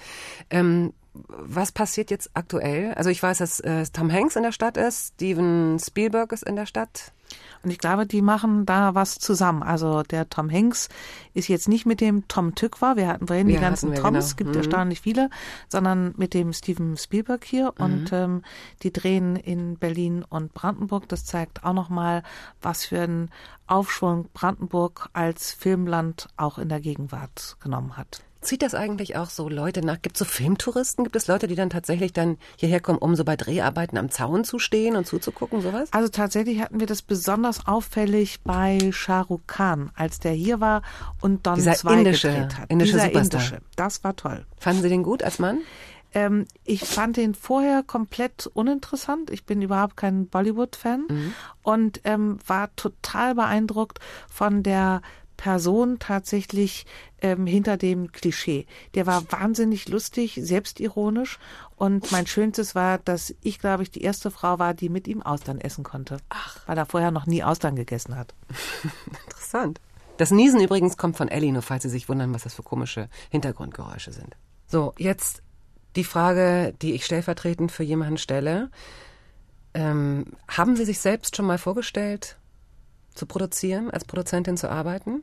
Was passiert jetzt aktuell? Also ich weiß, dass Tom Hanks in der Stadt ist, Steven Spielberg ist in der Stadt. Und ich glaube, die machen da was zusammen. Also der Tom Hanks ist jetzt nicht mit dem Tom Tykwer, wir hatten vorhin die ganzen Toms, es gibt erstaunlich viele, sondern mit dem Steven Spielberg hier. Und die drehen in Berlin und Brandenburg. Das zeigt auch nochmal, was für einen Aufschwung Brandenburg als Filmland auch in der Gegenwart genommen hat. Zieht das eigentlich auch so Leute nach? Gibt es so Filmtouristen? Gibt es Leute, die dann tatsächlich dann hierher kommen, um so bei Dreharbeiten am Zaun zu stehen und zuzugucken, sowas? Also tatsächlich hatten wir das besonders auffällig bei Shah Rukh Khan, als der hier war und Don 2 gedreht hat. Indische Superstar. Das war toll. Fanden Sie den gut als Mann? Ich fand den vorher komplett uninteressant. Ich bin überhaupt kein Bollywood-Fan und war total beeindruckt von der Person tatsächlich hinter dem Klischee. Der war wahnsinnig lustig, selbstironisch und mein Schönstes war, dass ich, glaube ich, die erste Frau war, die mit ihm Austern essen konnte. Weil er vorher noch nie Austern gegessen hat. Interessant. Das Niesen übrigens kommt von Ellie, nur falls Sie sich wundern, was das für komische Hintergrundgeräusche sind. So, jetzt die Frage, die ich stellvertretend für jemanden stelle. Haben Sie sich selbst schon mal vorgestellt, zu produzieren, als Produzentin zu arbeiten?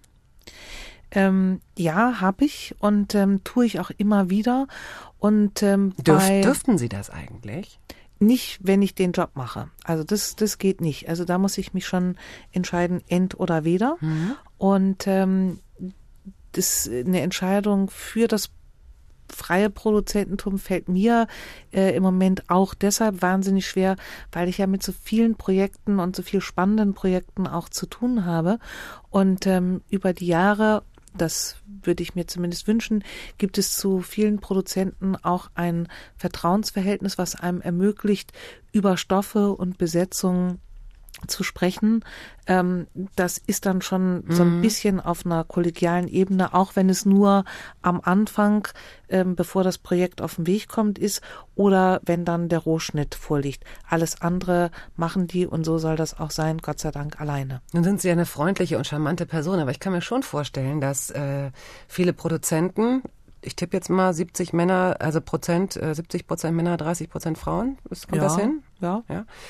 Ja, habe ich und tue ich auch immer wieder. Und dürften Sie das eigentlich? Nicht, wenn ich den Job mache. Also das geht nicht. Also da muss ich mich schon entscheiden, ent oder weder. Und das eine Entscheidung für das freie Produzententum fällt mir im Moment auch deshalb wahnsinnig schwer, weil ich ja mit so vielen Projekten und so viel spannenden Projekten auch zu tun habe. Und über die Jahre, das würde ich mir zumindest wünschen, gibt es zu vielen Produzenten auch ein Vertrauensverhältnis, was einem ermöglicht, über Stoffe und Besetzungen zu sprechen. Das ist dann schon so ein bisschen auf einer kollegialen Ebene, auch wenn es nur am Anfang, bevor das Projekt auf den Weg kommt, ist oder wenn dann der Rohschnitt vorliegt. Alles andere machen die und so soll das auch sein, Gott sei Dank alleine. Nun sind Sie ja eine freundliche und charmante Person, aber ich kann mir schon vorstellen, dass viele Produzenten, ich tippe jetzt mal 70 Männer, also 70% Männer, 30% Frauen, kommt das hin? Ja.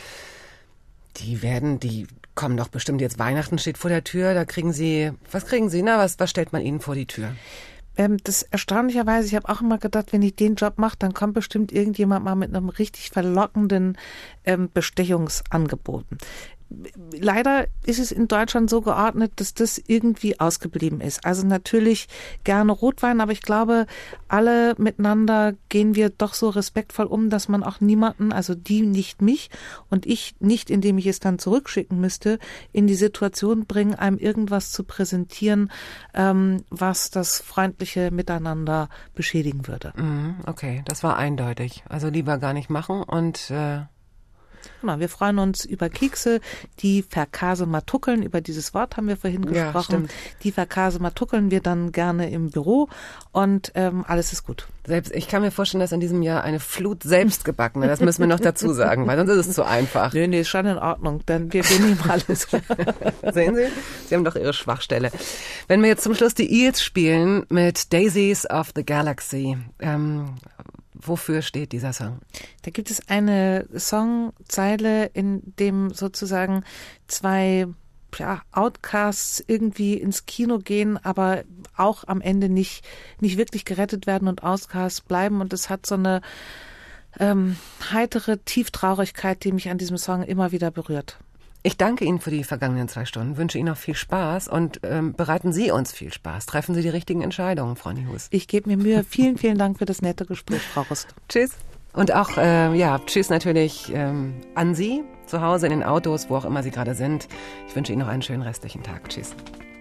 Die kommen doch bestimmt jetzt, Weihnachten steht vor der Tür, was kriegen Sie, was stellt man Ihnen vor die Tür? Das erstaunlicherweise, ich habe auch immer gedacht, wenn ich den Job mache, dann kommt bestimmt irgendjemand mal mit einem richtig verlockenden Bestechungsangebot. Leider ist es in Deutschland so geordnet, dass das irgendwie ausgeblieben ist. Also natürlich gerne Rotwein, aber ich glaube, alle miteinander gehen wir doch so respektvoll um, dass man auch niemanden, also die nicht mich und ich nicht, indem ich es dann zurückschicken müsste, in die Situation bringen, einem irgendwas zu präsentieren, was das freundliche Miteinander beschädigen würde. Okay, das war eindeutig. Also lieber gar nicht machen und Genau, wir freuen uns über Kekse, die verkasematuckeln. Über dieses Wort haben wir vorhin gesprochen. Die verkasematuckeln wir dann gerne im Büro und alles ist gut. Selbst ich kann mir vorstellen, dass in diesem Jahr eine Flut selbstgebackener, das müssen wir noch dazu sagen, weil sonst ist es zu einfach. Nee, ist schon in Ordnung. Dann wir nehmen alles. Sehen Sie? Sie haben doch Ihre Schwachstelle. Wenn wir jetzt zum Schluss die Eels spielen mit Daisies of the Galaxy, wofür steht dieser Song? Da gibt es eine Songzeile, in dem sozusagen zwei Outcasts irgendwie ins Kino gehen, aber auch am Ende nicht wirklich gerettet werden und Outcasts bleiben. Und es hat so eine heitere Tieftraurigkeit, die mich an diesem Song immer wieder berührt. Ich danke Ihnen für die vergangenen 2 Stunden, wünsche Ihnen noch viel Spaß und bereiten Sie uns viel Spaß. Treffen Sie die richtigen Entscheidungen, Frau Nihus. Ich gebe mir Mühe. Vielen, vielen Dank für das nette Gespräch, Frau Rust. Tschüss. Und auch, tschüss natürlich an Sie, zu Hause, in den Autos, wo auch immer Sie gerade sind. Ich wünsche Ihnen noch einen schönen restlichen Tag. Tschüss.